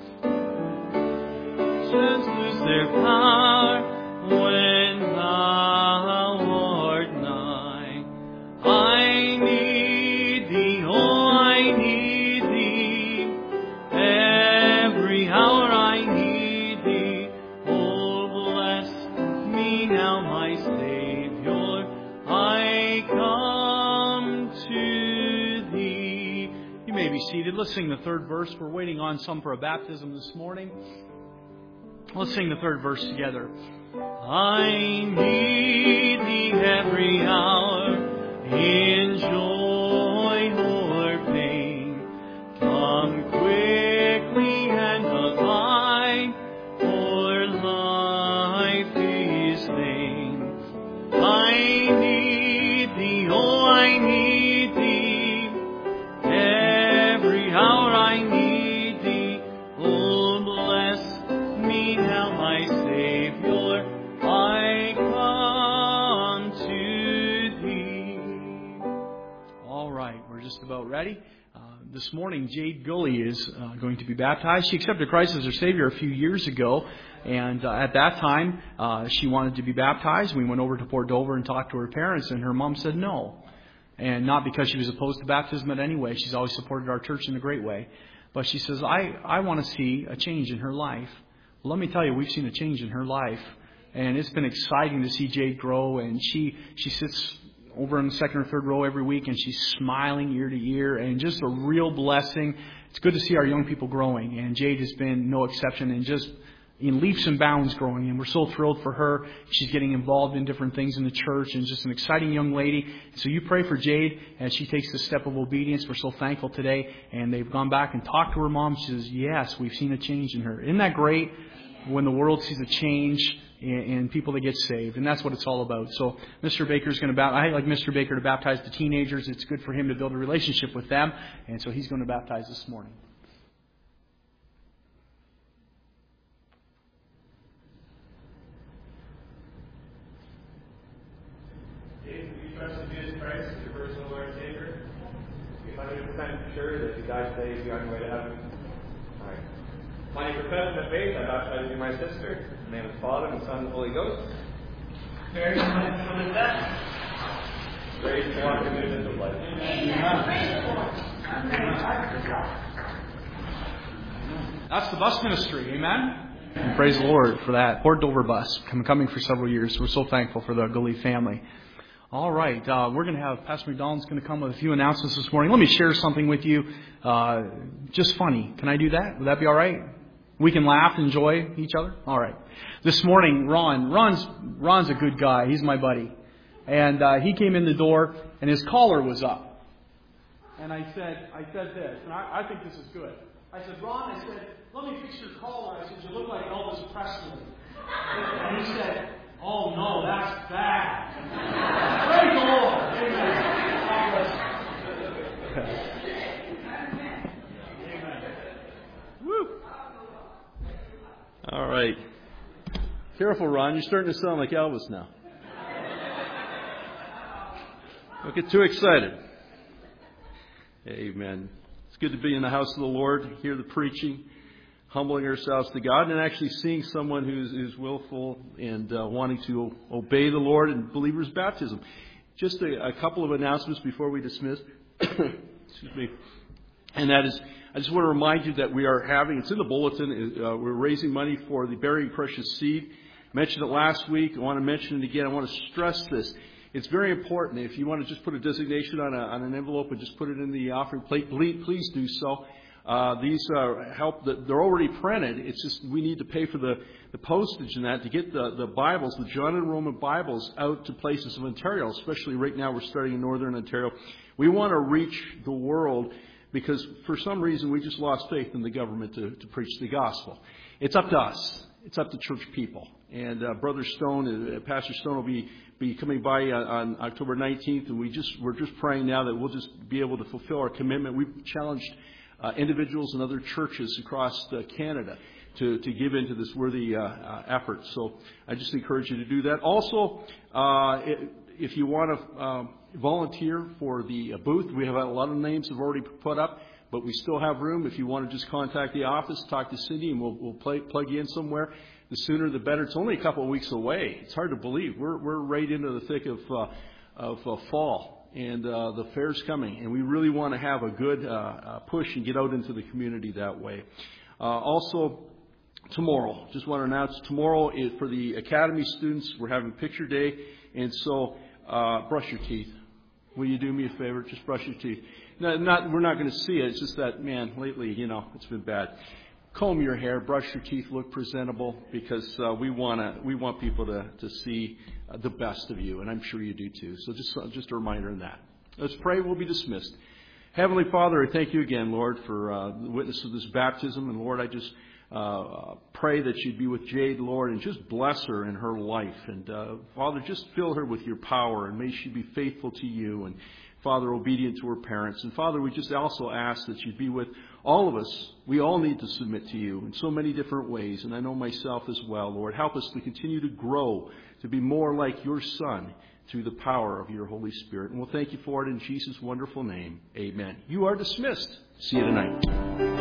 Lose their power when Thou art nigh. I need Thee, oh, I need Thee. Every hour I need Thee. Oh, bless me now, my Savior. I come to Thee. You may be seated. Let's sing the third verse. We're waiting on some for a baptism this morning. Let's sing the third verse together. I need Thee every hour, in joy or pain. Come quickly and abide, for life is vain. I need Thee, oh, I need Thee. Every hour I need Thee. ready. This morning, Jade Gully is going to be baptized. She accepted Christ as her Savior a few years ago, and at that time, she wanted to be baptized. We went over to Port Dover and talked to her parents, and her mom said no. And not because she was opposed to baptism in any way. She's always supported our church in a great way. But she says, I want to see a change in her life. Well, let me tell you, we've seen a change in her life. And it's been exciting to see Jade grow. And she sits over in the second or third row every week, and she's smiling ear to ear, and just a real blessing. It's good to see our young people growing, and Jade has been no exception, and just in leaps and bounds growing, and we're so thrilled for her. She's getting involved in different things in the church, and just an exciting young lady. So you pray for Jade as she takes the step of obedience. We're so thankful today, and they've gone back and talked to her mom. She says, yes, we've seen a change in her. Isn't that great when the world sees a change and people that get saved? And that's what it's all about. So Mr. Baker's going to I like Mr. Baker to baptize the teenagers. It's good for him to build a relationship with them. And so he's going to baptize this morning. Dave, do you trust in Jesus Christ as your personal Lord and Savior? You're 100% sure that if you die today, you're on your way to heaven? Alright. Upon your profession of faith, I baptize you, my sister, in the name of the Father, and the Son, and the Holy Ghost. Mary, come in death. Grace to walk in the newness of life. That's the bus ministry. Amen? And praise the Lord for that. Port Dover bus coming for several years. We're so thankful for the Gully family. All right. We're going to have Pastor McDonald's going to come with a few announcements this morning. Let me share something with you. Just funny. Can I do that? Would that be all right? We can laugh and enjoy each other? All right. This morning, Ron's a good guy. He's my buddy. And he came in the door, and his collar was up. And I said this, and I think this is good. I said, Ron, let me fix your collar. I said, you look like Elvis Presley. And he said, oh, no, that's bad. Praise the Lord. Amen. God bless you. Amen. Woo. All right. Careful, Ron. You're starting to sound like Elvis now. Don't get too excited. Amen. It's good to be in the house of the Lord, hear the preaching, humbling ourselves to God, and actually seeing someone who's willful and wanting to obey the Lord in believer's baptism. Just a couple of announcements before we dismiss. Excuse me. And that is, I just want to remind you that we are having, it's in the bulletin, we're raising money for the Burying Precious Seed. I mentioned it last week. I want to mention it again. I want to stress this. It's very important. If you want to just put a designation on an envelope and just put it in the offering plate, please do so. These help. They're already printed. It's just we need to pay for the postage and that to get the Bibles, the John and Roman Bibles, out to places of Ontario. Especially right now, we're starting in Northern Ontario. We want to reach the world because for some reason we just lost faith in the government to preach the gospel. It's up to us. It's up to church people. And Brother Stone, Pastor Stone will be coming by on October 19th, and we're just praying now that we'll just be able to fulfill our commitment. We've challenged individuals and other churches across Canada to give into this worthy effort. So I just encourage you to do that. Also, if you want to volunteer for the booth, we have a lot of names have already put up, but we still have room. If you want to just contact the office, talk to Cindy, and we'll plug you in somewhere. The sooner the better. It's only a couple of weeks away. It's hard to believe. We're right into the thick of fall, and the fair's coming, and we really want to have a good push and get out into the community that way. Also, tomorrow, just want to announce tomorrow is for the Academy students. We're having picture day, and so brush your teeth. Will you do me a favor? Just brush your teeth. We're not going to see it. It's just that, man, lately, it's been bad. Comb your hair, brush your teeth, look presentable, because we want people to see the best of you, and I'm sure you do too. So just a reminder on that. Let's pray. We'll be dismissed. Heavenly Father, I thank you again, Lord, for the witness of this baptism, and Lord, I just pray that you'd be with Jade, Lord, and just bless her in her life, and Father, just fill her with your power, and may she be faithful to you, and Father, obedient to her parents. And Father, we just also ask that you'd be with all of us. We all need to submit to you in so many different ways, and I know myself as well, Lord. Help us to continue to grow, to be more like your Son, through the power of your Holy Spirit. And we'll thank you for it in Jesus' wonderful name. Amen. You are dismissed. See you tonight.